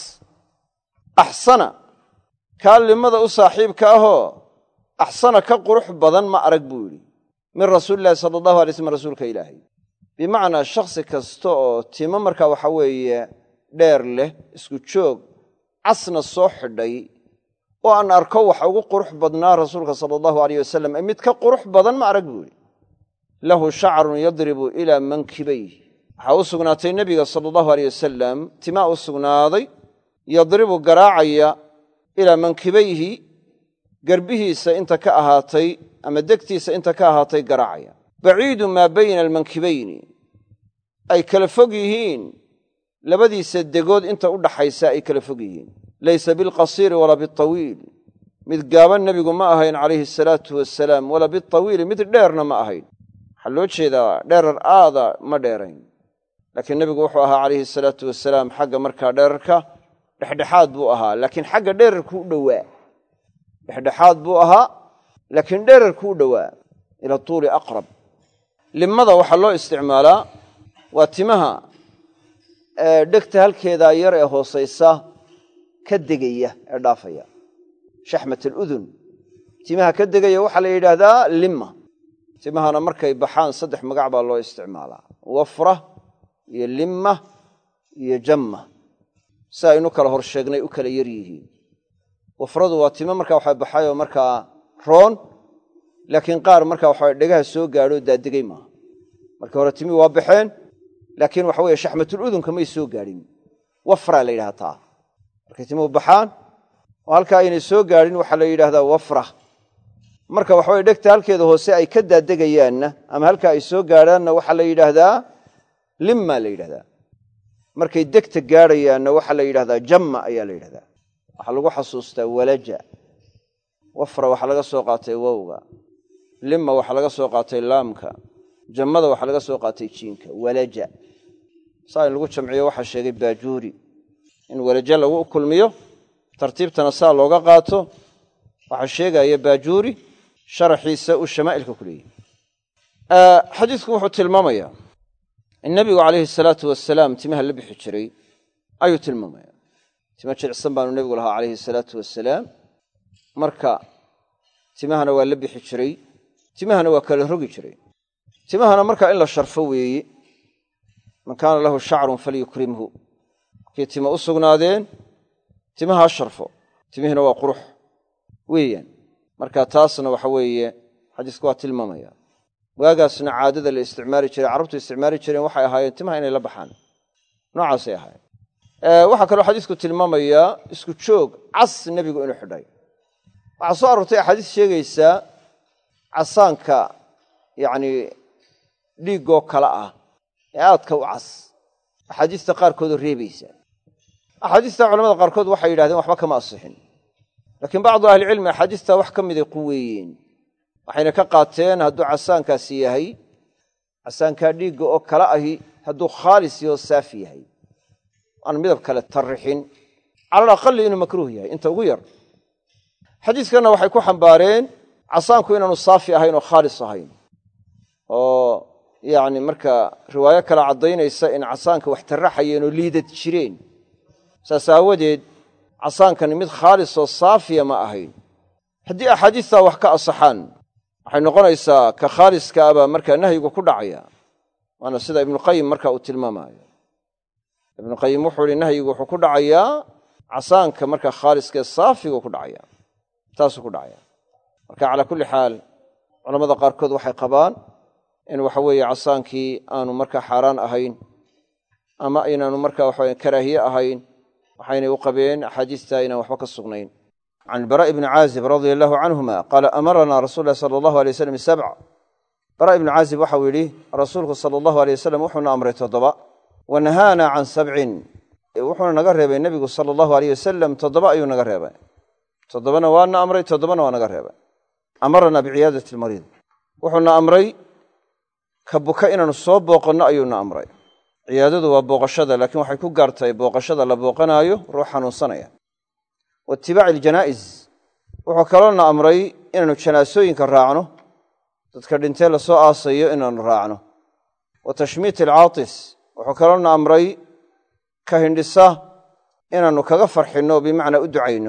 axsana kaa limada u saaxiibka ahoo axsana ka qurux badan ma arag buu yidhi min rasuulillahi sala allahu alay slam rasuulka ilaahay bimacnaa shakhsi kasta oo timo markaa waxa weeye dheer leh isku joog casna soo xidhay oo aan arko waxa ugu qurux badnaa rasuulka sala allahu aleyh wasalam ee mid ka qurux badan ma arag buu yidhi lahu shacrun yadribu ilaa mankibayh waxaa u sugnaatay nebiga sala allahu aleyh wasalam timaa u sugnaaday yadribu garaacaya ilaa mankibayhi garbihiisa inta ka ahaatay ama degtiisa inta ka ahaatay garaacaya baciidu maa bayna almankibayni ay kala fog yihiin labadiisa degood inta u dhaxaysa ay kala fog yihiin laysa bilqasiiri walaa biltawiil mid gaaban nebigu ma ahayn calayhi asalaatu wasalaam walaa biltawiili mid dheerna ma ahayn waxaa loo jeedaa dheerar aada ma dheerayn laakiin nebigu wuxuu ahaa calayhi asalaatu wasalaam xagga markaa dheerarka dhexdhexaad buu ahaa laakiin xagga dheerarku u dhowaa dhexdhexaad buu ahaa laakiin dheerarku u dhowaa ila tuuli aqrab limmada waxaa loo isticmaalaa waa timaha dhegta halkeeda yar ee hoosaysa ka degaya ee dhaafaya shaxmat al-udhun timaha ka degaya waxa la yiraahdaa limma timahana markay baxaan saddex magac baa loo isticmaalaa wafra iyo limma iyo jamma saa inuu kala hor sheegnay u kala yar yihiin wafradu waa timo marka waxa baxayo marka roon laakiin qaar marka waxa dhegaha soo gaadho daadegay ma marka hore timi waa baxeen laakiin waxa weeye shaxmatul udunka may soo gaadhin wafra la yiraahdaa marka timo baxaan oo halka inay soo gaadhin waxa la yiraahdaa wafra marka waxa weeye dhegta halkeeda hoose ay ka daadegayaan ama halka ay soo gaadhaan waxa la yiraahdaa limma la yiraahdaa markay degta gaarayaan waxa la yiraahdaa jamma ayaa la yiraahdaa waxa lagu xasuustaa walaja wafra waxa laga soo qaatay wawga limma waxa laga soo qaatay laamka jammada waxa laga soo qaatay jiinka walaja saa lagu jamciyo waxa sheegay baajuuri in walaja lagu kulmiyo tartiibtana saa looga qaato waxa sheegaya baajuuri sharaxiisa u shamaa'ilka kuliyay ah xadiisku wuxuu tilmaamayaa in nabigu kaleeyhi salaatu wasalaam timaha la bixi jiray ayuu tilmaamayaa tima jirsan baanu nabigu lahaa kaleeyhi salaatu wasalaam marka timahana waa la bixi jiray timahana waa kala rogi jiray timahana marka in la sharfo weeye man kaana lahu sha'run falyukrimhu kii tima u sugnaadeen timaha sharfo timihina waa qurux weeyaan marka taasna waxa weeye xadiisku waa tilmaamaya waagaasna caadada la isticmaali jiray carabtu isticmaali jireen waxay ahaayeen timaha inay la baxaan noocaas ay ahaayeen ee waxa kale xadiisku tilmaamaya isku joog cas nabigu inuu xidhay waxa soo arortay xadiis sheegaysa casaanka yaani dhiigo kala ah ee aadka u cas xadiista qaar kood reebaysa xadiista culimada qaar kood waxay yiraahdeen waxba kama asixin laakiin bacdu ahli cilmi xadiista wax kamid ay quweeyeen waxayna ka qaateen hadduu casaankaasi yahay casaanka dhiiga oo kala ahi hadduu khaalis iyo saafi yahay aan midab kale tarixin cala aqal inuu makruuh yahay inta ugu yar xadiiskana waxay ku xambaareen casaanku inaanu saafi ahayn oo khaalis ahayn oo yaani marka riwaayo kala cadeynaysa in casaanka wax taraxayeen oo liidad jireen saasawadeed casaankan mid khaalis oo saafiya ma ahayn haddii axaadiista wax ka asaxaan waxay noqonaysaa ka khaaliska aba marka nahyigu ku dhacaya waana sida ibn qayyim marka uu tilmaamayo ibn qayyim wuxuu yiri nahyigu wuxuu ku dhacayaa casaanka marka khaaliska saafiga ku dhacaya taas ku dhacaya marka ala kulli xaal culimada qaar kood waxay qabaan in waxa weeye casaankii aanu marka xaraan ahayn ama inaanu marka waxa weeye karaahiye ahayn waxayna u qabeen xadiista inaan waxba ka sugnayn عن البراء بن عازب رضي الله عنهما قال أمرنا رسول الله صلى الله عليه وسلم سبع براء بن عازب وحوله رسولك صلى الله عليه وسلم وحنا أمر تضباء ونهانا عن سبع وحنا نقرب النبي صلى الله عليه وسلم تضباء ينقرب تضبنا وانا أمري تضبنا وانا قرب أمرنا بعيادة المريض وحنا أمري كبكائنا نصوب وقلنا أينا أمري عيادته وبوقشده لكن waxay ku gaartay booqashada la booqanayo ruux xanuunsanaya واتباع الجنائز wuxuu kaloo amray inaanu janaasooyinka raacno dadka dhintay la soo aasayo inaanu raacno وتشميت العاطس wuxuu kaloo amray ka hindhisa inaanu kaga farxino bimaana u ducayno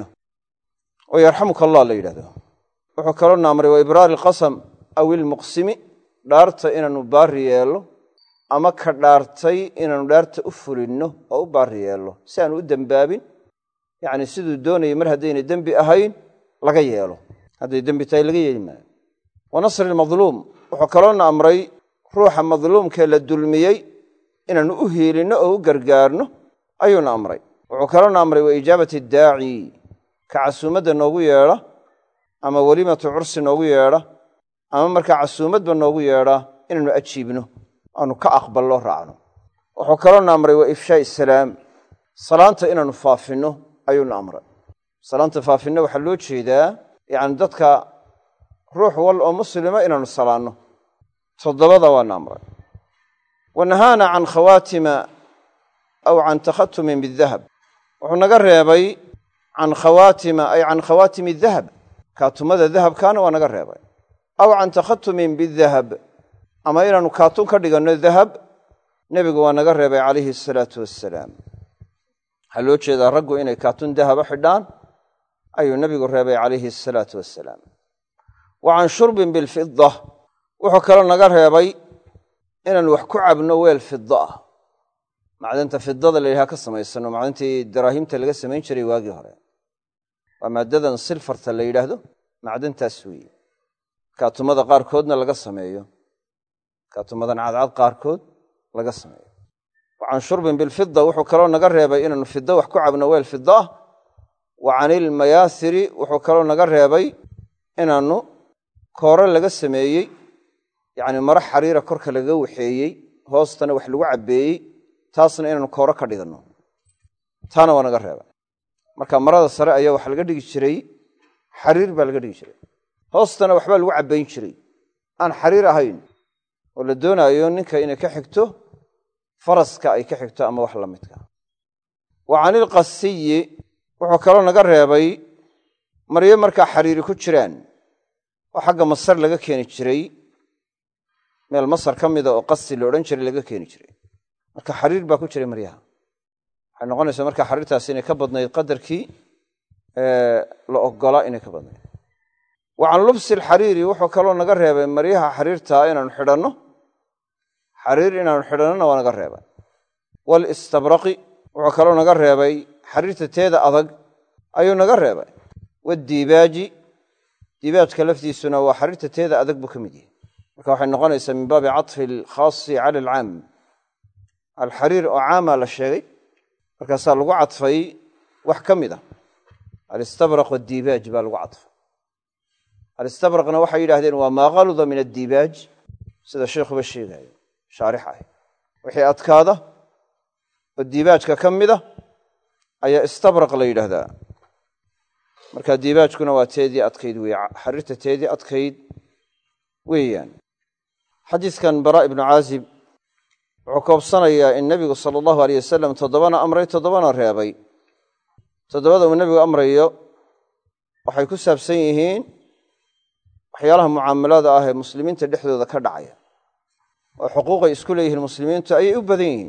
oo yarhamuka Allah la yiraahdo wuxuu kaloo amray wa ibraar القسم aw المقسم dhaarta inaanu baari yeelo ama ka dhaartay inaanu dhaarta u fulino oo u baari yeelo si aanu u dambaabin yaani sidoo doonay mar hadayna dambi ahayn laga yeelo haday dambi tahay laga yeelma wa nasr al-madlum wuxuu kaloo amray ruuxa madluumka la dulmiyay inaanu u heelino oo u gargaarno ayuu amray wuxuu kaloo amray wa ijaabati daa'i ka casuumada noogu yeela ama walimatu ursi noogu yeela ama marka casuumadba noogu yeela inaanu ajiibno aanu ka aqbalno raacno wuxuu kaloo amray wa ifshaa salaam salaanta inaanu faafino ayuu amray salaanta faafino waxa loo jeedaa yaani dadka ruux wal oo muslima inaanu salaano todobada waa amray wanahana an khawatima aw an takhattum bidhahab wuxuu naga reebay an khawatima ay an khawatim adh-dhahab kaatumada dhahabkana waa naga reebay aw an takhattum bidhahab ama inaanu kaatun ka dhigano dhahab nebigu waa naga reebay calayhi asalaatu wassalaam. waxaa loo jeedaa raggu inay kaatun dahaba xidhaan ayuu nebigu reebay calayhi asalaatu wassalaam. wa can shurbin bilfida wuxuu kaloo naga reebay inaan wax ku cabno weel fida ah, macdanta fidada la yidhaha ka samaysano, macdantii daraahimta laga samayn jiray waagii hore. waa maaddadan silfarta la yidhaahdo, macdantaas weeye. kaatumada qaarkoodna laga sameeyo, kaatumadan cadcad qaarkood laga sameeyo. wa can shurbin bilfida wuxuu kaloo naga reebay inaanu fida wax ku cabno weel fida ah. wa canilmayaasiri wuxuu kaloo naga reebay inaannu kooro laga sameeyey, yacni maro xariira korka laga waxeeyey, hoostana wax lagu cabbeeyey, taasna inaanu kooro ka dhiganno, taana waa naga reebay. marka marada sare ayaa waxa laga dhigi jiray xariir baa laga dhigi jiray, hoostana waxbaa lagu cabbayn jiray aan xariir ahayn, oo la doonaayo ninka inay ka xigto faraska ay ka xigto ama wax la midka. wa canilqasiyi wuxuu kaloo naga reebay maryo markaa xariiri ku jiraan oo xagga masar laga keeni jiray, meel masar ka mida oo qasi la odhan jiray laga keeni jiray. marka xariir baa ku jiray maryaha. waxay noqonaysaa markaa xariirtaasi inay ka badnayd qadarkii la oggolaa inay ka badnayd. wa can lubsi alxariiri wuxuu kaloo naga reebay maryaha xariirtaa inaanu xidhanno, xariir inaanu xidhannona waa naga reebay. walistabraqi wuxuu kaloo naga reebay xariirta teeda adag ayuu naga reebay. wadiibaaji diibaajka laftiisuna waa xariirta teeda adag buu ka mid yahay. marka waxay noqonaysaa min baabi caطfi alkhaasi cala alcaam. alxariir oo caamaa la sheegay, markaasaa lagu cadfay wax ka mid a. alistabraq wadiibaaj baa lagu cadfay. alistabraqna waxay yidhahdeen waa maa qaluda min addiibaaj, sida sheikhuba sheegayo shaarix ah. wixii adkaada oo diibaajka ka mid a ayaa istabraq la yidhaahdaa. marka diibaajkuna waa teedii adkayd wey, xariirta teedii adkayd weeyaan. xadiiskan baraa ibnu caazib wuxuu koobsanayaa in nebigu sala allahu aleyh wasalam toddobana amray, toddobana reebay. toddobada uu nebigu amrayo waxay ku saabsan yihiin waxyaalaha mucaamalada ah ee muslimiinta dhexdooda ka dhacaya, oo xuquuqay isku leeyihiin muslimiintu ayay u badan yihiin.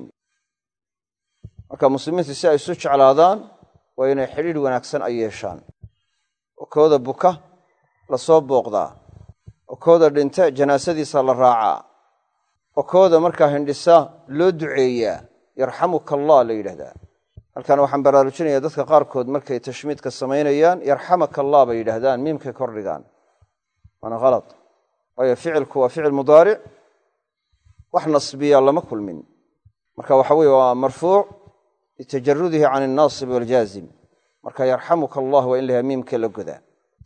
marka muslimiintu si ay isu jeclaadaan waa inay xidhiidh wanaagsan ay yeeshaan, oo kooda buka la soo booqdaa, oo kooda dhinta janaasadiisa la raacaa, oo kooda markaa hindhisa loo duceeyaa, yarxamuka allah la yidhahdaa. halkan waxaan baraarujinayaa dadka qaarkood markay tashmiidka samaynayaan yarxamaka allah bay yidhahdaan, miimkay kordhigaan, waana khalad. waayo ficilku waa ficil mudaaric, wax nasbiya lama kulmin. marka waxa weeye waa marfuuc litajarudihi can alnaasib waljaazim. marka yarxamuka allah waa in lahaa miimka la godaa.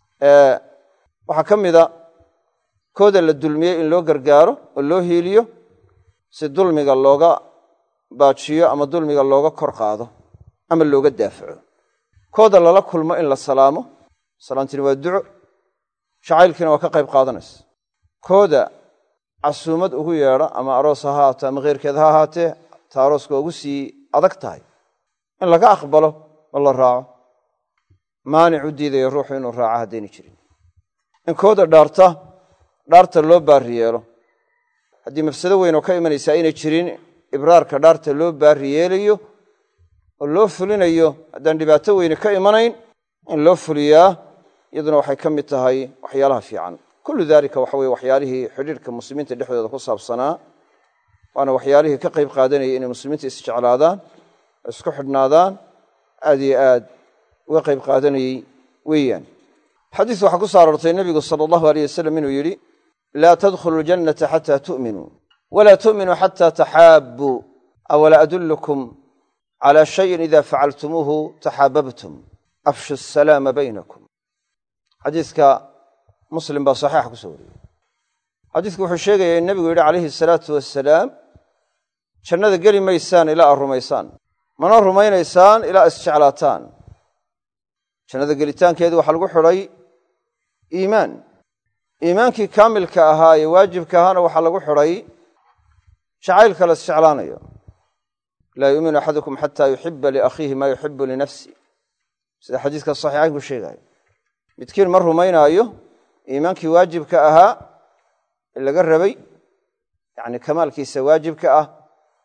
waxaa ka mida kooda la dulmiyey in loo gargaaro oo loo hiiliyo si dulmiga looga baajiyo ama dulmiga looga kor qaado ama looga daafaco. kooda lala kulmo in la salaamo, salaantini waa duco, jacaylkiina waa ka qayb qaadanaysa. kooda casuumad ugu yeedha ama aroos ha haato ama keyrkeed ha ahaatee, ta arooska ugu sii adag tahay in laga aqbalo oo la raaco. maanic u diidaya ruuxu inuu raaco haddayna jirin. in kooda dhaarta dhaarta loo baari yeelo, haddii mafsado weyn oo ka imanaysa aynay jirin, ibraarka dhaarta loo baari yeelayo oo loo fulinayo haddaan dhibaato weyne ka imanayn, in loo fuliyaa iyaduna waxay ka mid tahay waxyaalaha fiican. kullu daalika waxa weye waxyaalihii xidhiirka muslimiinta dhexdooda ku saabsanaa, waana waxyaalihii ka qayb qaadanayay inay muslimiinta isjeclaadaan, isku xidhnaadaan, aad iyo aad uga qayb qaadanayey weeyaan. xadiis waxaa ku soo aroortay nebigu sala allahu aleyh wasalam inuu yidhi laa tadkhulu ljannata xataa tu'minuu walaa tu'minuu xataa taxaabbuu awalaa adullukum calaa shayin ida facaltumuuhu taxaababtum afshu asalaama baynakum. xadiiska muslim baa saxiixa ku soo wariyey. xadiisku wuxuu sheegayaa in nebigu yidhi calayhi asalaatu wassalaam, jannada geli maysaan ilaa aad rumaysaan, mana rumaynaysaan ilaa isjeclaataan. jannada gelitaankeedu waxaa lagu xidhay iimaan. iimaankii kaamilka ahaa ee waajibka ahaana waxaa lagu xidhay jacaylka la isjeclaanayo. laa yuuminu axadukum xataa yuxiba liakhiihi maa yuxibu linafsi, sida xadiiska saxiixaynku sheegayo. midkiin ma rumaynaayo iimaankii waajibka ahaa ee laga rabay, yacni kamaalkiisa waajibka ah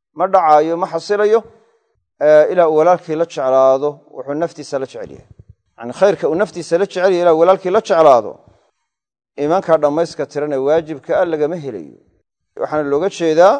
ma dhacaayo ma xasilayo ilaa uu walaalkii la jeclaado wuxuu naftiisa la jecel yahay yani khayrka uu naftiisa la jecel yahay ilaa walaalkii la jeclaado iimaanka dhamayska tiran ee waajibka ah lagama helayo waxaana looga jeedaa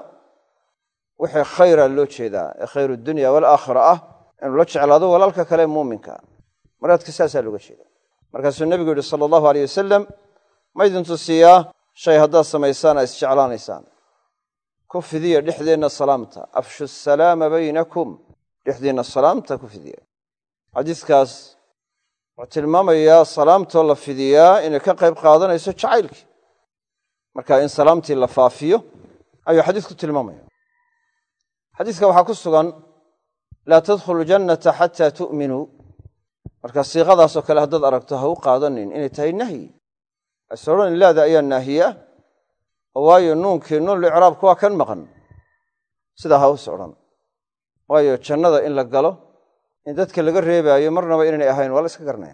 wixii khayra loo jeedaa ee khayru dunya wal aakhira ah inuu la jeclaado walaalka kale muuminka maraadka saasaa looga jeedaa markaasuu nebigu yidhi sala allahu alayh wasalam ma idin tusiyaa shay haddaad samaysaan a isjeclaanaysaan ku fidiya dhexdeenna salaamta afshu salaama baynakum dhexdeenna salaamta ku fidiya xadiiskaas wuxuu tilmaamayaa salaamtoo la fidiyaa inay ka qayb qaadanayso jacaylkii marka in salaamtii la faafiyo ayuu xadiisku tilmaamaya xadiiska waxaa ku sugan laa tadkhulu jannata xataa tu'minuu marka siiqadaasoo kale haddaad aragto ha u qaadanin inay tahay nahyi ase odhan ilaada ayaa naahiye ah oo waayo nuunkii nuun licraabka waa kan maqan sidaa ha us odhan waayo jannada in la galo in dadka laga reebaayo marnaba inaynay ahayn waa la iska garanaya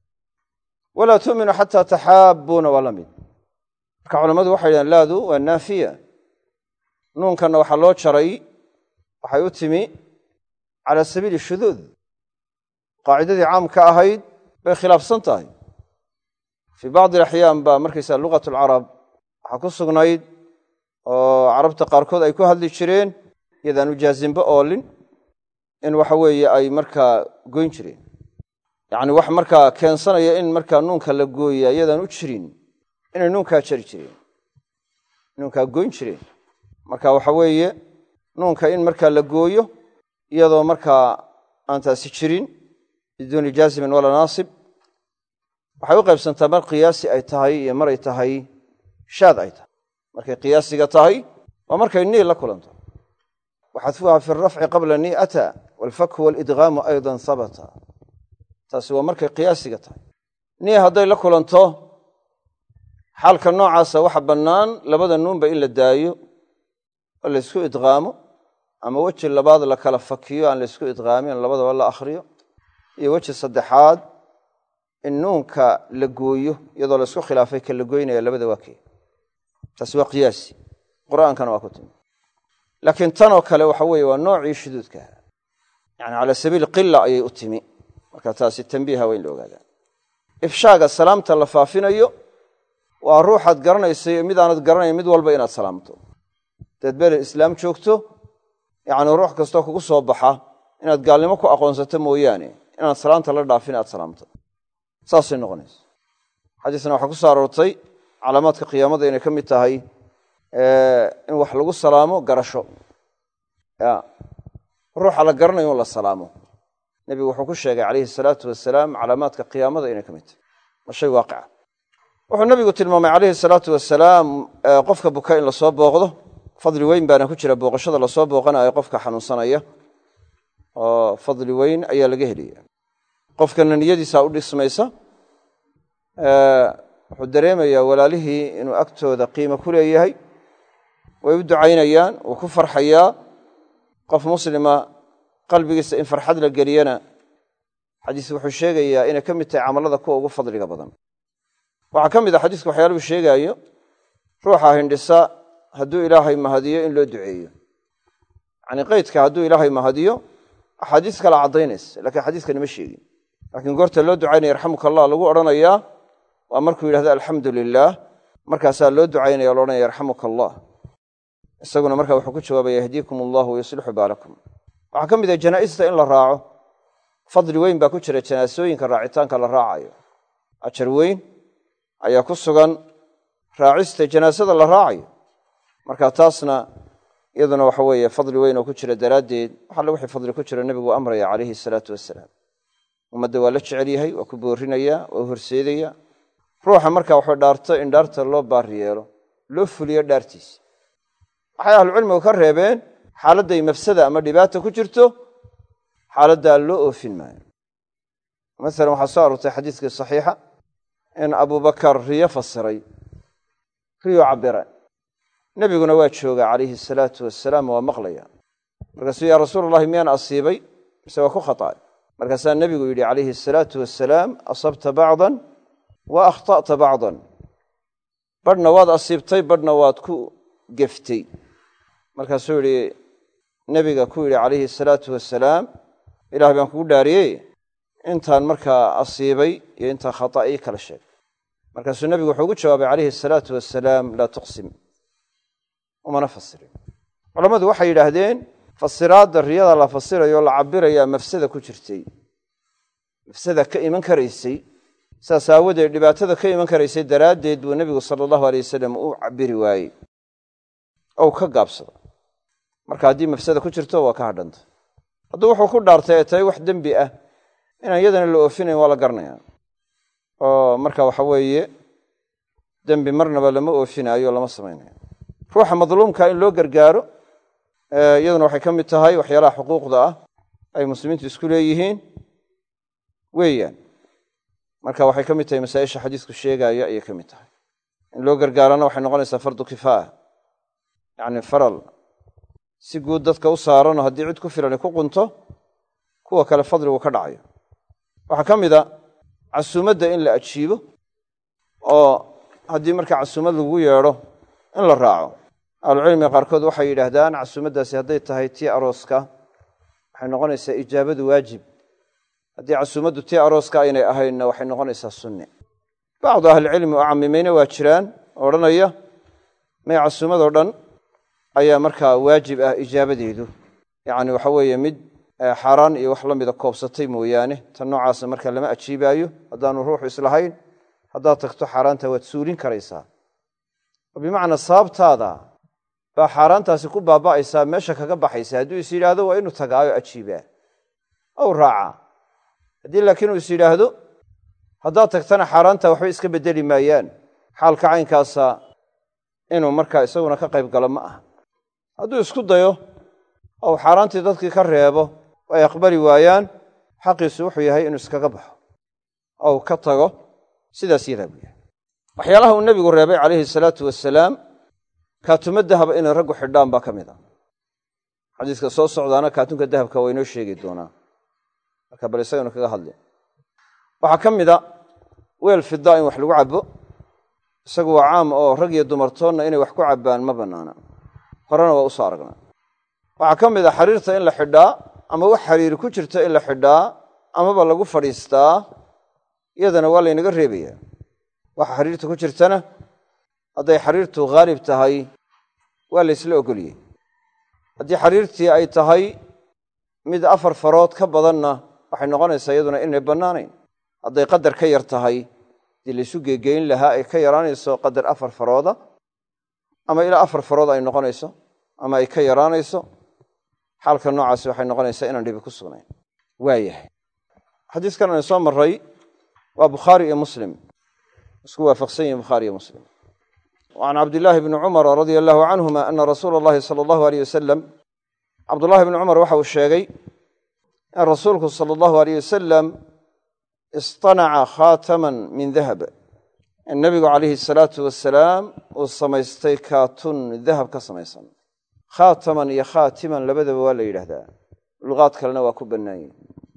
walaa tu'minu xataa taxaabbuuna waa la mid marka culammadu waxay yidhahan laadu waa naafiya nuunkanna waxaa loo jaray waxay u timi calaa sabiili shuduud qaacidadii caamka ahayd bay khilaafsan tahay fii bacdi alaxyaan baa markaysaa lugat alcarab waxaa ku sugnayd oo carabta qaarkood ay ku hadli jireen iyadaan u jaasimba oolin in waxa weeye ay markaa goyn jireen yacni wax markaa keensanaya in markaa nuunka la gooyaa iyadaan u jirin inay nuunkaa jari jireen nuunkaa goyn jireen marka waxa weeye nuunka in markaa la gooyo iyadoo markaa aan taasi jirin biduuni jaasimin walaa naasib waxay u qaybsantaa mar qiyaasi ay tahay iyo maray tahay shaad ay tahay markay qiyaasiga tahay waa markay nii la kulanto waxadfuha fi rafci qabla nii ataa waalfakhu waalidgaamu aydan habata taasi waa markay qiyaasiga tahay nii hadday la kulanto xaalka noocaasa waxa bannaan labada nuunba in la daayo oo laysku idqaamo ama weji labaad la kala fakiyo aan laysku idqaamin labadaba la akhriyo iyo weji saddexaad in nuunka la gooyo iyadoo laysku khilaafay ka la goynaya labada waa kee taasi waa qiyaasi qur'aankana waa ku timi laakiin tanoo kale waxa weeye waa noocii shuduudka yani calaa sabiili qila ayay u timi marka taasi tambiiha waa in la ogaadaa ifshaaga salaamta la faafinayo waa ruuxaad garanaysa iyo mid aanad garanayn mid walba inaad salaamto daad beel islaam joogto yacni ruux kastoo kugu soo baxa inaad gaalnimo ku aqoonsato mooyaane inaad salaanta la dhaafin aad salaamto saasay noqonaysa xadiisna waxaa ku soo aroortay calaamaadka qiyaamada inay ka mid tahay in wax lagu salaamo garasho ya ruuxa la garanayo in la salaamo nebigu wuxuu ku sheegay calayhi salaatu wasalaam calaamaadka qiyaamada inay ka mid tahay waa shay waaqica wuxuu nebigu tilmaamay calayhi salaatu wasalaam qofka buka in lasoo booqdo fadli weyn baana ku jira booqashada lasoo booqanayo qofka xanuunsanaya oo fadli weyn ayaa laga helaya qofkana niyadiisa u dhismaysa wuxuu dareemayaa walaalihii inuu agtooda qiimo ku leeyahay way u ducaynayaan wuu ku farxayaa qof muslima qalbigiisa in farxad la geliyana xadiis wuxuu sheegayaa inay ka mid tahay camalada kuwa ugu fadliga badan waxaa ka mid a xadiiska waxyaaluhu sheegaayo ruuxa hindhisa hadduu ilaahay mahadiyo in loo duceeyo yacnii qaydka hadduu ilaahay mahadiyo axaadiis kala caddaynaysa lakiin xadiiskani ma sheegin laakiin goorta loo ducaynaya yarxamuka allah lagu odhanayaa waa markuu yidhahdo alxamdu lilaah markaasaa loo ducaynaya o loodhanaya yarxamuka allah isaguna markaa wuxuu ku jawaabaya yahdiikum allahu wayaslixu baalakum waxaa ka mid ah janaa'ista in la raaco fadli weyn baa ku jira janaasooyinka raacitaanka la raacayo ajar weyn ayaa ku sugan raacista janaasada la raacayo marka taasna iyaduna waxa weeye fadli weyn oo ku jira daraaddeed waxalle wixii fadli ku jira nebigu amraya calayhi salaatu wasalaam ummadda waa la jecel yahay waa ku boorinayaa waa u horseedaya ruuxa markaa waxuu dhaarto in dhaarta loo baari yeelo loo fuliyo dhaartiisa waxay ahlucilmigu ka reebeen xaaladday mafsada ama dhibaata ku jirto xaaladdaa loo oofin maayo masalan waxaa soo aroortay xadiiskii saxiixa in abubakar riyo fasiray riyo cabire nebiguna waa jooga calayhi salaatu wasalaam waa maqlaya markaasuu yaa rasuul allahi miyaan asiibay mise waa ku khata'ay markaasaa nebigu yidhi calayhi asalaatu wasalaam asabta bacdan wa akhta'ta bacdan badhna waad asiibtay badhna waad ku geftay markaasuu yidhi nebiga ku yidhi calayhi salaatu wasalaam ilaah baan kugu dhaariyey intaan markaa asiibay iyo intaan khata ii kala sheeg markaasuu nebigu wuxuu ugu jawaabay calayhi salaatu wasalaam laa tuqsim umana fasirin culammadu waxay yidhaahdeen fasiraadda riyada la fasirayo la cabirayaa mafsada ku jirtay mafsada ka iman karaysay saas aawadeed dhibaatada ka iman karaysay daraaddeed buu nebigu sala allahu alay wasalam u cabiri waayey ou ka gaabsado marka haddii mafsada ku jirto waa ka hadhanta hadduu wuxuu ku dhaartay ay tahay wax dembi ah inaan iyadana la oofinayn waa la garanayaa oo marka waxa weeye dembi marnaba lama oofinaayo lama samaynayo ruuxa madluumka in loo gargaaro iyaduna waxay ka mid tahay waxyaalaha xuquuqda ah ay muslimiintu isku leeyihiin weeyaan marka waxay ka mid tahay masaa-isha xadiisku sheegaayo ayay ka mid tahay in loo gargaarana waxay noqonaysaa fardu kifaaya yacni faral si guud dadka u saarano haddii cid ku filani ku qunto kuwa kale fadligu ka dhacayo waxaa ka mid a casuumadda in la ajiibo oo haddii markaa casuumad lagu yeedho in la raaco ahlucilmiga qaarkood waxay yidhaahdaan casuumaddaasi hadday tahay tii arooska waxay noqonaysaa ijaabadu waajib haddii casuumaddu tii arooska aynay ahaynna waxay noqonaysaa sunne bacdu ahlicilmi oo camimayna waa jiraan oo odhanaya may casuumadoo dhan ayaa markaa waajib ah ijaabadeedu yacni waxa weeye mid xaaraan iyo wax la mida koobsatay mooyaane tan noocaasa markaa lama ajiibaayo haddaanu ruuxu islahayn haddaad tagto xaaraanta waad suulin karaysaa oo bimacnaa sababtaada baa xaaraantaasi ku baaba'aysaa meesha kaga baxaysa hadduu is yidhaahdo waa inuu tagaayo ajiibaa ow raacaa haddii laakiin uu is yidhaahdo haddaad tagtana xaaraanta waxba iska beddeli maayaan xaalka caynkaasa inuu markaa isaguna ka qayb galo ma aha hadduu isku dayo ou xaaraantii dadkii ka reebo ay aqbali waayaan xaqiisu wuxuu yahay inuu iskaga baxo ou ka tago sidaas yadaa buu yahay waxyaalaha uu nebigu reebay calayhi salaatu wasalaam kaatuma dahaba inay raggu xidhaan baa ka mid a xadiiska soo socdaana kaatunka dahabka waa inoo sheegi doonaa marka bal isaganu kaga hadli waxaa ka mid a weel fidaa in wax lagu cabbo isagu waa caam oo rag iyo dumartoonna inay wax ku cabbaan ma bannaana horena waa usoo aragnaa waxaa ka mid a xariirta in la xidhaa ama wax xariiri ku jirta in la xidhaa amaba lagu fadhiistaa iyadana waa laynaga reebayaa waxa xariirta ku jirtana hadday xariirtu haalib tahay waa laysla ogoliyey haddii xariirtii ay tahay mid afar farood ka badanna waxay noqonaysaa iyaduna inay bannaanayn hadday qadar ka yar tahay dii laysu geegeyn lahaa ay ka yaraanayso qadar afar farooda ama ilaa afar farood ay noqonayso ama ay ka yaraanayso xaalka noocaasi waxay noqonaysaa inaan dhibi ku sugnayn waayahay xadiiskan aan soo marray waa bukhaari iyo muslim isku waafaqsan yihin bukhaari iyo muslim وعن عبد الله بن عمر رضي الله عنهما أن رسول الله صلى الله عليه وسلم عبد الله بن عمر وحو الشيغي أن رسولك صلى الله عليه وسلم اصطنع خاتما من ذهب النبي عليه الصلاة والسلام والصميستي كاتون ذهب كصميسان خاتما يا خاتما لبدا ولا يلهدا لغات كلنا واكو بناين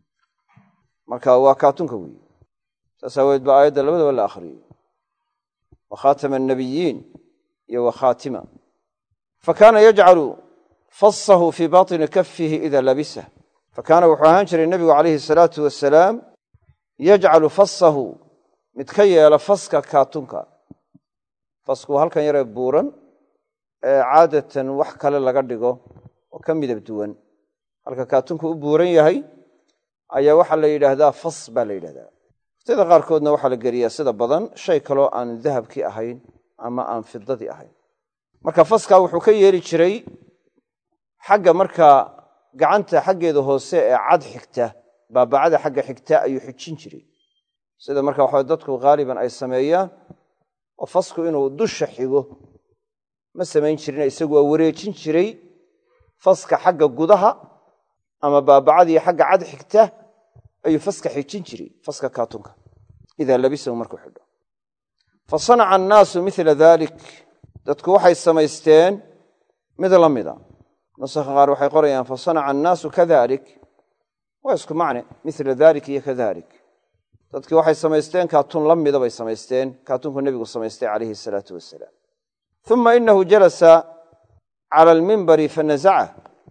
marka waa kaatun ka weey tasaawid ba ayada labada wala akhri wa khatam an-nabiyyin ya wa khatima fakana yaj'alu fassahu fi batin kaffihi idha labisa fakana wuxuu jiray nabigu alayhi salatu wassalam yaj'alu fassahu mid ka yeela faska kaatunka fasku halkan yare buuran ee caadatan wax kale laga dhigo oo ka midab duwan halka kaatunku u buuran yahay ayaa waxa la yiraahdaa fas baa la yiraahdaa sida qaarkoodna waxa la gariyaa sida badan shay kale oo aan dahabki ahayn ama aan fidadii ahayn marka faska wuxuu ka yeeri jiray xagga marka gacanta xaggeeda hoose ee cad xigta baabacada xagga xigta ayuu xijin jiray sida marka waxa dadku qaaliban ay sameeyaan oo fasku inuu dusha xigo ma sameyn jirin isagu waa wareejin jiray faska xagga gudaha ama baabacadii xagga cad xigta ayuu faska xijin jiray faska kaatunka ida labisa markuu xidho fasanaca an-naasu mithla dhalik dadku waxay samaysteen mid la mida nasakh qaar waxay qorayaan fasanaca an-naasu kadhalik waa isku macne mithla dhalik iyo kadhalik dadku waxay samaysteen kaatun la mida bay samaysteen kaatunku nabigu samaystay calayhi salaatu wasalaam thumma innahu jalasa ala al-minbari fanaza'a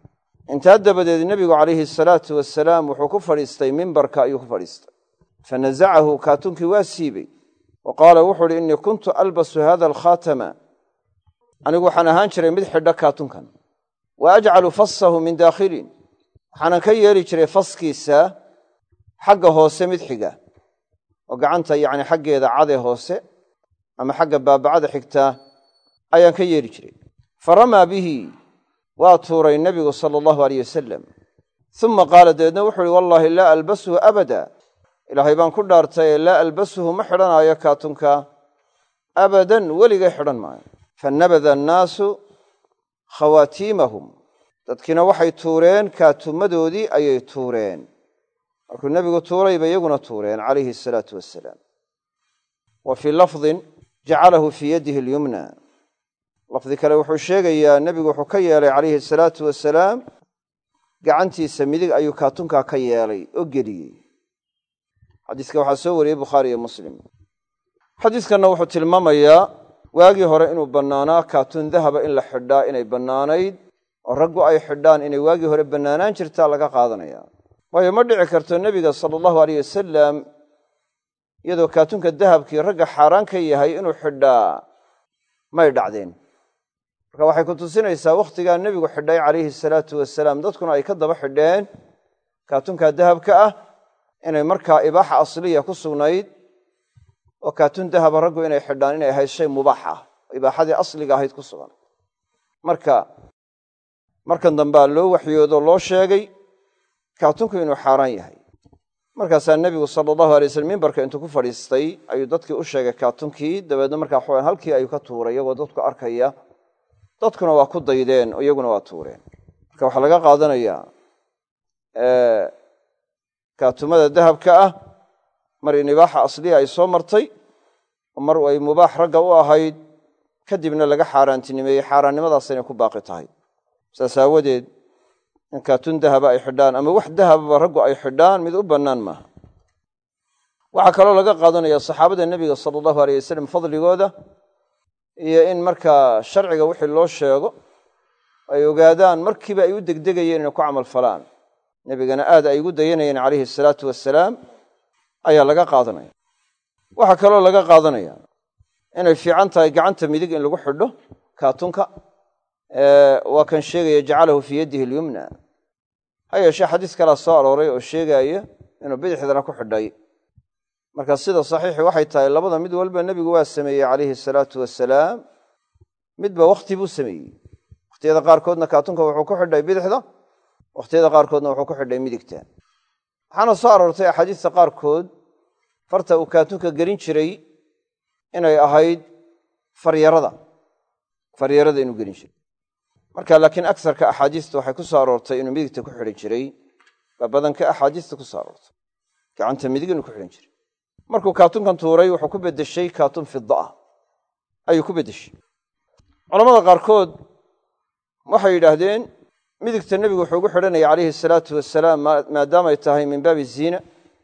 intaa dabadeed nebigu calayhi asalaatu wasalaam wuxuu ku fadhiistay mimbarka ayuu ku fadhiistay fanazacahu kaatunkii waa siibay wa qaala wuxuu uhi innii kuntu albasu hada alkhaatama anigu waxaan ahaan jiray mid xidha kaatunkan wa ajcalu fassahu min daakhilin waxaanan ka yeeli jiray faskiisa xagga hoose mid xiga oo gacanta yacni xaggeeda cade hoose ama xagga baabacada xigtaa ayaan ka yeeli jiray faramaa bihi waa tuuray nebigu sala allahu alayh wasalam uma qaala dabeedna wuxuu uhi wallaahi laa albasuhu abada ilaahay baan ku dhaartay laa albasuhu ma xidhanaayo kaatunka abadan weligay xidhan maayo fanabada annaasu khawaatiimahum dadkiina waxay tuureen kaatumadoodii ayay tuureen markuu nebigu tuuray bay iyaguna tuureen calayhi asalaatu wassalaam wa fii lafdin jacalahu fii yadihi alyumna lafdi kale wuxuu sheegayaa nebigu wuxuu ka yeelay calayhi asalaatu wasalaam gacantiisa midig ayuu kaatunkaa ka yeelay oo geliyey xadiiska waxaa soo wariyey bukhaari iyo muslim xadiiskanna wuxuu tilmaamayaa waagii hore inuu bannaanaa kaatun dahaba in la xidhaa inay bannaanayd oo raggu ay xidhaan inay waagii hore bannaanaan jirtaa laga qaadanaya waayo ma dhici karto nebiga sala allahu alayh wasalam iyadoo kaatunka dahabkii ragga xaaraan ka yahay inuu xidhaa may dhacdeen marka waxay ku tusinaysaa wakhtigaa nebigu xidhay calayhi asalaatu wasalaam dadkuna ay ka daba xidheen kaatunka dahabka ah inay markaa ibaaxa asliya ku sugnayd oo kaatun dahaba raggu inay xidhaan inay ahayd shay mubaax ah oo ibaaxadii asliga ahayd ku sugan marka markan dambaa loo waxyoodo loo sheegay kaatunku inuu xaaraan yahay markaasaa nebigu sala allahu alay waslm mimbarka intuu ku fadhiistay ayuu dadkii u sheegay kaatunkii dabeedna markaa waxawan halkii ayuu ka tuuray iyagoo dadku arkaya dadkuna waa ku daydeen oo iyaguna waa tuureen marka waxaa laga qaadanayaa kaatumada dahabka ah mar in ibaaxa asliya ay soo martay oo mar ay mubaax ragga u ahayd kadibna laga xaaraantinimeeyey xaaraannimadaas inay ku baaqi tahay saas aawadeed in kaatun dahaba ay xidhaan ama wax dahababa raggu ay xidhaan mid u bannaan maaha waxaa kaloo laga qaadanaya saxaabada nebiga sala allahu alayh wasalam fadligooda iyo in markaa sharciga wixii loo sheego ay ogaadaan markiiba ay u degdegayeen inay ku camal falaan nebigana aad ay ugu dayanayeen calayhi asalaatu wassalaam ayaa laga qaadanaya waxaa kaloo laga qaadanaya inay fiican tahay gacanta midig in lagu xidho kaatunka waa kan sheegaya jacalahu fii yadihi alyumna ha yeeshee xadiis kalaa soo arooray oo sheegaaya inuu bidixdana ku xidhay marka sida saxiixi waxay tahay labada mid walba nebigu waa sameeyey calayhi asalaatu wassalaam midba wakhti buu sameeyey wakhtiyada qaarkoodna kaatunka wuxuu ku xidhay bidixda wakhtiyada qaarkoodna wuxuu ku xidhay midigta waxaana soo aroortay axaadiista qaarkood farta uu kaatunka gelin jiray inay ahayd faryarada faryarada inuu gelin jiray marka laakiin agsarka axaadiista waxay ku soo aroortay inuu midigta ku xidhan jiray baa badanka axaadiista ku soo aroortay gacanta midig inuu ku xidhan jiray markuu kaatunkan tuuray wuxuu ku beddeshay kaatun fida ah ayuu ku beddeshay culamada qaarkood waxay yidhaahdeen midigta nebigu wuxuu ugu xidhanaya calayhi asalaatu wasalaam maadaamay tahay min baabi ziina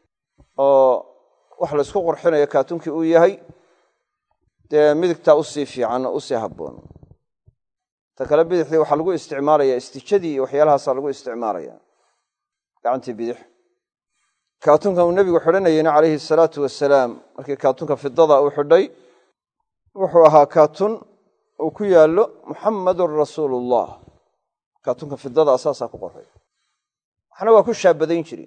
oo wax laysku qurxinayo kaatunkii uu yahay dee midigtaa usii fiican oo usii habboon ta kale bidixdii waxaa lagu isticmaalaya istijadii iyo waxyaalahaasaa lagu isticmaalaya gacantii bidix kaatunkan uu nebigu xidhanayeyna calayhi asalaatu wasalaam markii kaatunka fidada uu xidhay wuxuu ahaa kaatun uu ku yaallo muxammadun rasuulullah kaatunka fidada asaasaa ku qoray waxna waa ku shaabadayn jire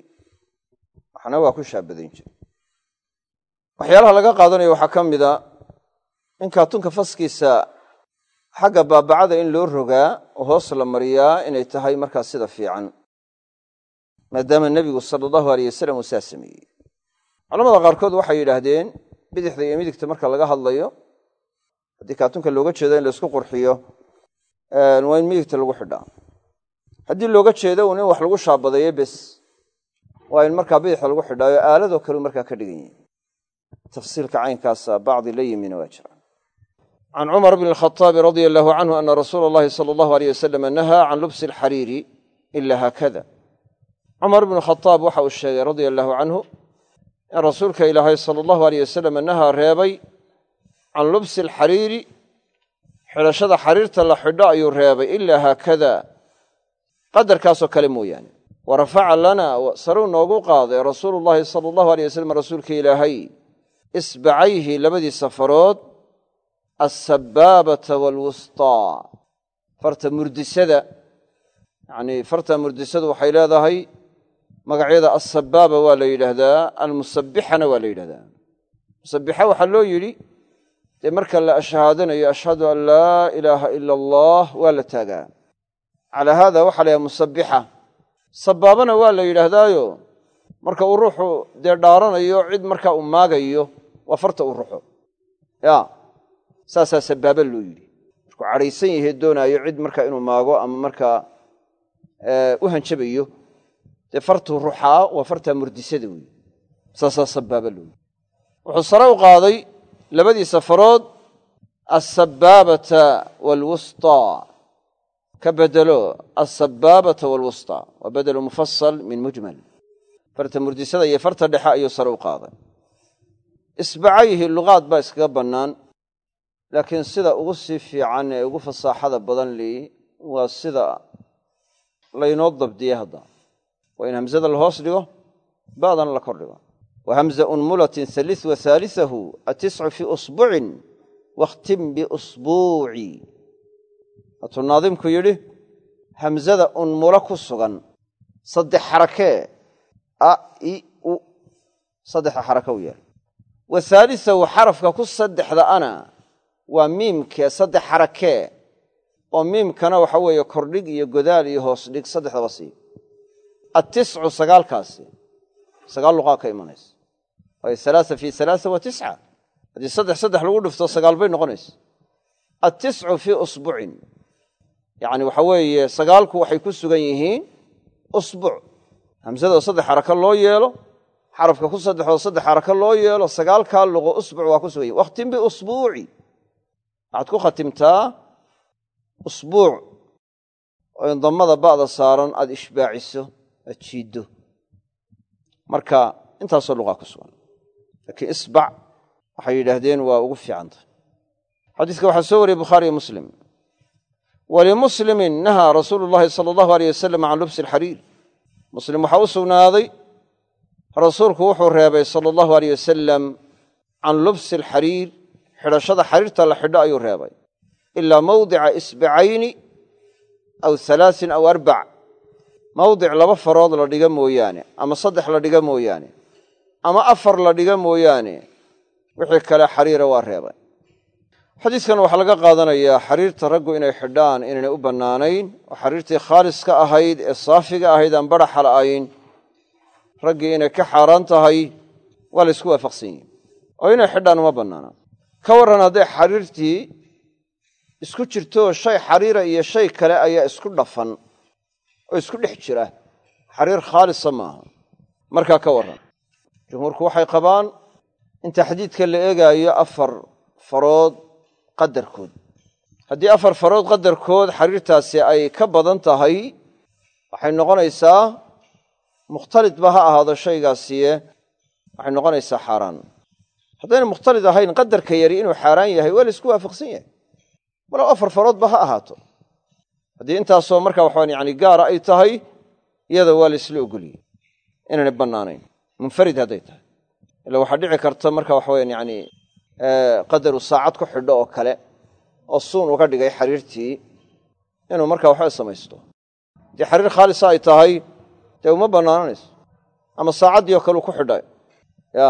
waxna waa ku shaabadayn jire waxyaalaha laga qaadanayo waxaa ka mida in kaatunka faskiisa xagga baabacada in loo rogaa oo hoos la mariyaa inay tahay markaas sida fiican maadaama nebigu sala allahu alayh wasalam uu saa sameeyey culamada qaarkood waxay yidhaahdeen bidixda iyo midigta marka laga hadlayo haddii kaatunka looga jeedo in laysku qurxiyo waa in midigta lagu xidhaa haddii looga jeedo un in wax lagu shaabadeeyo bes waa in markaa bidixda lagu xidhaayo aaladoo kaleu markaa ka dhigan yihi tafsiilka caynkaasa bacdi la yimina waa jiraan can cumar bni alkhaaabi radia allahu canhu ana rasuula allahi sala allahu alayh wasalam nahaa can lubsi alxariiri ila haakada cumar bnu khadaab waxa uu sheegay radia allahu canhu in rasuulka ilaahay sala allahu alayh wasalam nahaa reebay can lubsi alxariiri xidhashada xariirta la xidho ayuu reebay ilaa haakada qadarkaasoo kale mooyaane warafaca lanaa saruu noogu qaaday rasuulu llaahi sala allahu aleyh wasalam rasuulka ilaahay isbacayhi labadiisa farood assabaabata waalwustaa farta murdisada yacnii farta murdisadu waxay leedahay magacyada assabaaba waa la yidhaahdaa almusabbixana waa la yidhahdaa musabbixa waxaa loo yidhi dee marka la ashahaadanayo ashhadu an laa ilaaha ila allah waa la taagaa calaa haada waxaa la yidhaha musabbixa sabaabana waa la yidhaahdaayo marka uu ruuxu dee dhaaranayo cid markaa uu maagayo waa farta uu ruxo ya saasaa sabaaba loo yidhi markuu cadhaysan yahay doonaayo cid markaa inuu maago ama markaa u hanjabayo dee fartuu ruxaa waa fartaa murdisada weeye saasaa sabaaba loo yidhi wuxuu sare u qaaday labadiisa farood assabaabata waalwustaa ka bedelo assabaabata waalwustaa waa bedelu mufasal min mujmal farta murdisada iyo farta dhexe ayuu sare u qaaday isbacayhi luqaad baa iskaga bannaan laakiin sida ugu sii fiican ee ugu fasaaxada badan lii waa sida laynoo dabdiyey hadda waa in hamsada la hoos dhigo ba'dana la kor dhigo wa hamza unmulatin halith wa haalisahu atiscu fii usbucin wakhtim biusbuuci hatuu naadimku yidhi hamsada unmulo ku sugan saddex xarakee a i u saddexa xaraka u yaal wa haalisahu xarafka ku saddexda ana waa miimkee saddex xarakee oo miimkana waxa weeye kordhig iyo godaal iyo hoos dhig saddexdaba sii atiscu sagaalkaasi sagaal luqaa ka imanaysa waayo halaasa fii halaasa wa tisca haddii saddex saddex lagu dhifto sagaal bay noqonaysa atiscu fii usbucin yacni waxa weeye sagaalku waxay ku sugan yihiin usbuc hamsadoo saddex xaraka loo yeelo xarafka ku saddexoo saddex xaraka loo yeelo sagaalkaa luqo usbuc waa ku sugan yihin wakhtim biusbuuci waxaad ku khatimtaa usbuuc oo in dammada ba'da saaran aada ishbaaciso aad jiiddo marka intaasoo luqaa ku sugan laakiin isbac waxay yidhaahdeen waa ugu fiican tahay xadiiska waxaa soo wariyey bukhaariyo muslim walimuslimin nahaa rasuulu llahi sala allahu aleyh wasalam can lubsi alxariir muslim waxaa u sugnaaday rasuulku wuxuu reebay sala allahu aleyh wasalam can lubsi alxariir xidhashada xariirta la xidho ayuu reebay ilaa mawdica isbacayni aw halaasin aw arbac mawdic laba farood la dhiga mooyaane ama saddex la dhiga mooyaane ama afar la dhiga mooyaane wixii kale xariira waa reebay xadiiskan waxaa laga qaadanayaa xariirta raggu inay xidhaan inaynay u bannaanayn oo xariirtii khaaliska ahayd ee saafiga ahayd aan badhaxa la'ayn raggii inay ka xaaraan tahay waa la ysku waafaqsan yihin oo inay xidhaan uma bannaana ka warran hadday xariirtii isku jirto shay xariira iyo shay kale ayaa isku dhafan oo isku dhex jira xariir khaalisa maaha markaa ka warran jumhuurku waxay qabaan in taxdiidka la eegaayo afar farood qadarkood haddii afar farood qadarkood xariirtaasi ay ka badan tahay waxay noqonaysaa mukhtalidba ha ahaado shaygaasiye waxay noqonaysaa xaaraan haddayna mukhtalid ahayn qadarka yari inuu xaaraan yahay waa la isku waafaqsan yahay walow afar faroodba ha ahaato haddii intaasoo markaa waxaan yani gaara ay tahay iyada waa la isla ogoliyey inaanay bannaanayn munfarid hadday tahay ila waxaa dhici karta marka waxaweyan yani qadaru saacad ku xidho oo kale oo suun uga dhigay xariirtii inuu markaa waxba samaysto haddii xariir khaalisa ay tahay dee uma bannaananayso ama saacaddii oo kale uu ku xidhay ya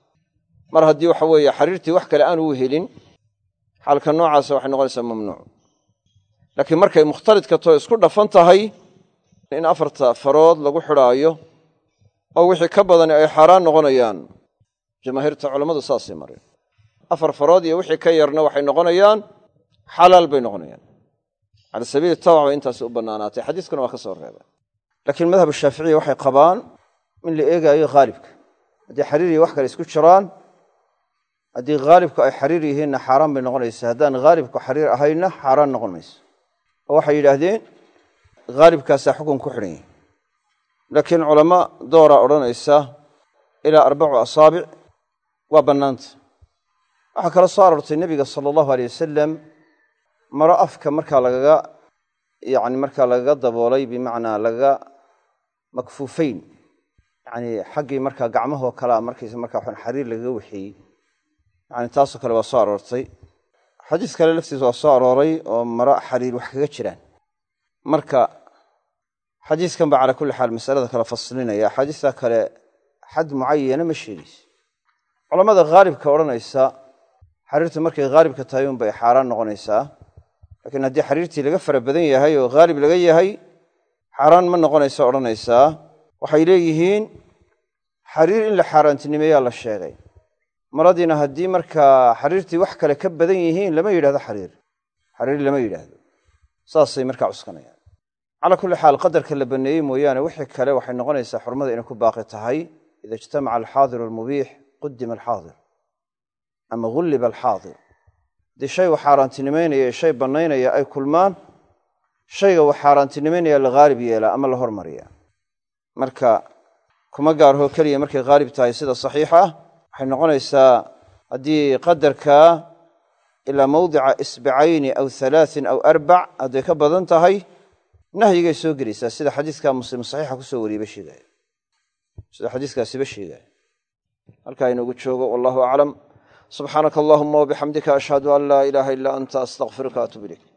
mar haddii waxa weeye xariirtii wax kale aan uu helin xaalka noocaasa waxay noqonaysaa mamnuuc laakiin markay mukhtalidka too isku dhafan tahay in afarta farood lagu xidhaayo oo wixii ka badani ay xaaraan noqonayaan jamaahiirta culammadu saasay mareen afar farood iyo wixii ka yarna waxay noqonayaan xalaal bay noqonayaan cala sabiili tabac bay intaasi u bannaanaatay xadiiskuna waa ka soo reebay laakiin madhab shaaficiya waxay qabaan in la eegaayo haalibka haddii xariir iyo wax kale isku jiraan haddii haalibku ay xariir yihiinna xaaraan bay noqonaysaa haddaan haalibku xariir ahaynna xaaraan noqon mayso oo waxay yidhaahdeen haalibkaasaa xukun ku xidhan yahay laakiin culamo dooraa odhanaysa ilaa arbacu asaabic waa bannaanta waxaa kala soo aroortay nebiga sala allahu aleyh wasalam maro afka markaa lagaga يعني marka laga daboolay bimacna laga makfuufayn yani xaqi marka gacmaha kala markiisa marka waxaan xariir laga wixii yani taas kale waa soo aroortay xadiis kale laftiisa waa soo arooray oo mara xariir wax kaga jiraan marka xadiiskan ba ala kulli xaal mas'alada kala faslinaya xadiista kale xad muayyana ma sheegis culimada gaalibka oranaysa xariirtu markay gaalibka tahay un bay xaraan noqonaysaa laakiin haddii xariirtii laga fara badan yahay oo gaalib laga yahay xaraan ma noqonayso oranaysaa waxay leeyihiin xariir in la xaaraantinimeeyaa la sheegay maradiina haddii markaa xariirtii wax kale ka badan yihiin lama yidhahdo xariir xariir lama yidhaahdo saasay markaa cuskanayaan على كل حال قدر كلا بنيه مويانه وحي كله waxay noqonaysaa xurmada inay ku baaqi tahay ida ijtamaca al-hadir wal-mubih qaddima al-hadir ama ghullib al-hadir di shay wax xaaraantinimeynaya shay banaynaya ay kulmaan shayga wax xaaraantinimeynaya la gaalib yeela ama la hormariya marka kuma gaarho kaliya markay gaalib tahay sida saxiixa waxay noqonaysaa hadii qadarka ila mawdi'a isba'ayn aw thalathin aw arba' aday ka badan tahay nahyiga soo gelisa sida xadiiska muslim saxiixa ku soo wariyay sheegay sida xadiiskaasi ba sheegay halka inuu joogo wallahu a'lam subhanakallahumma wa bihamdika ashhadu an la ilaha illa anta astaghfiruka wa atubu ilayk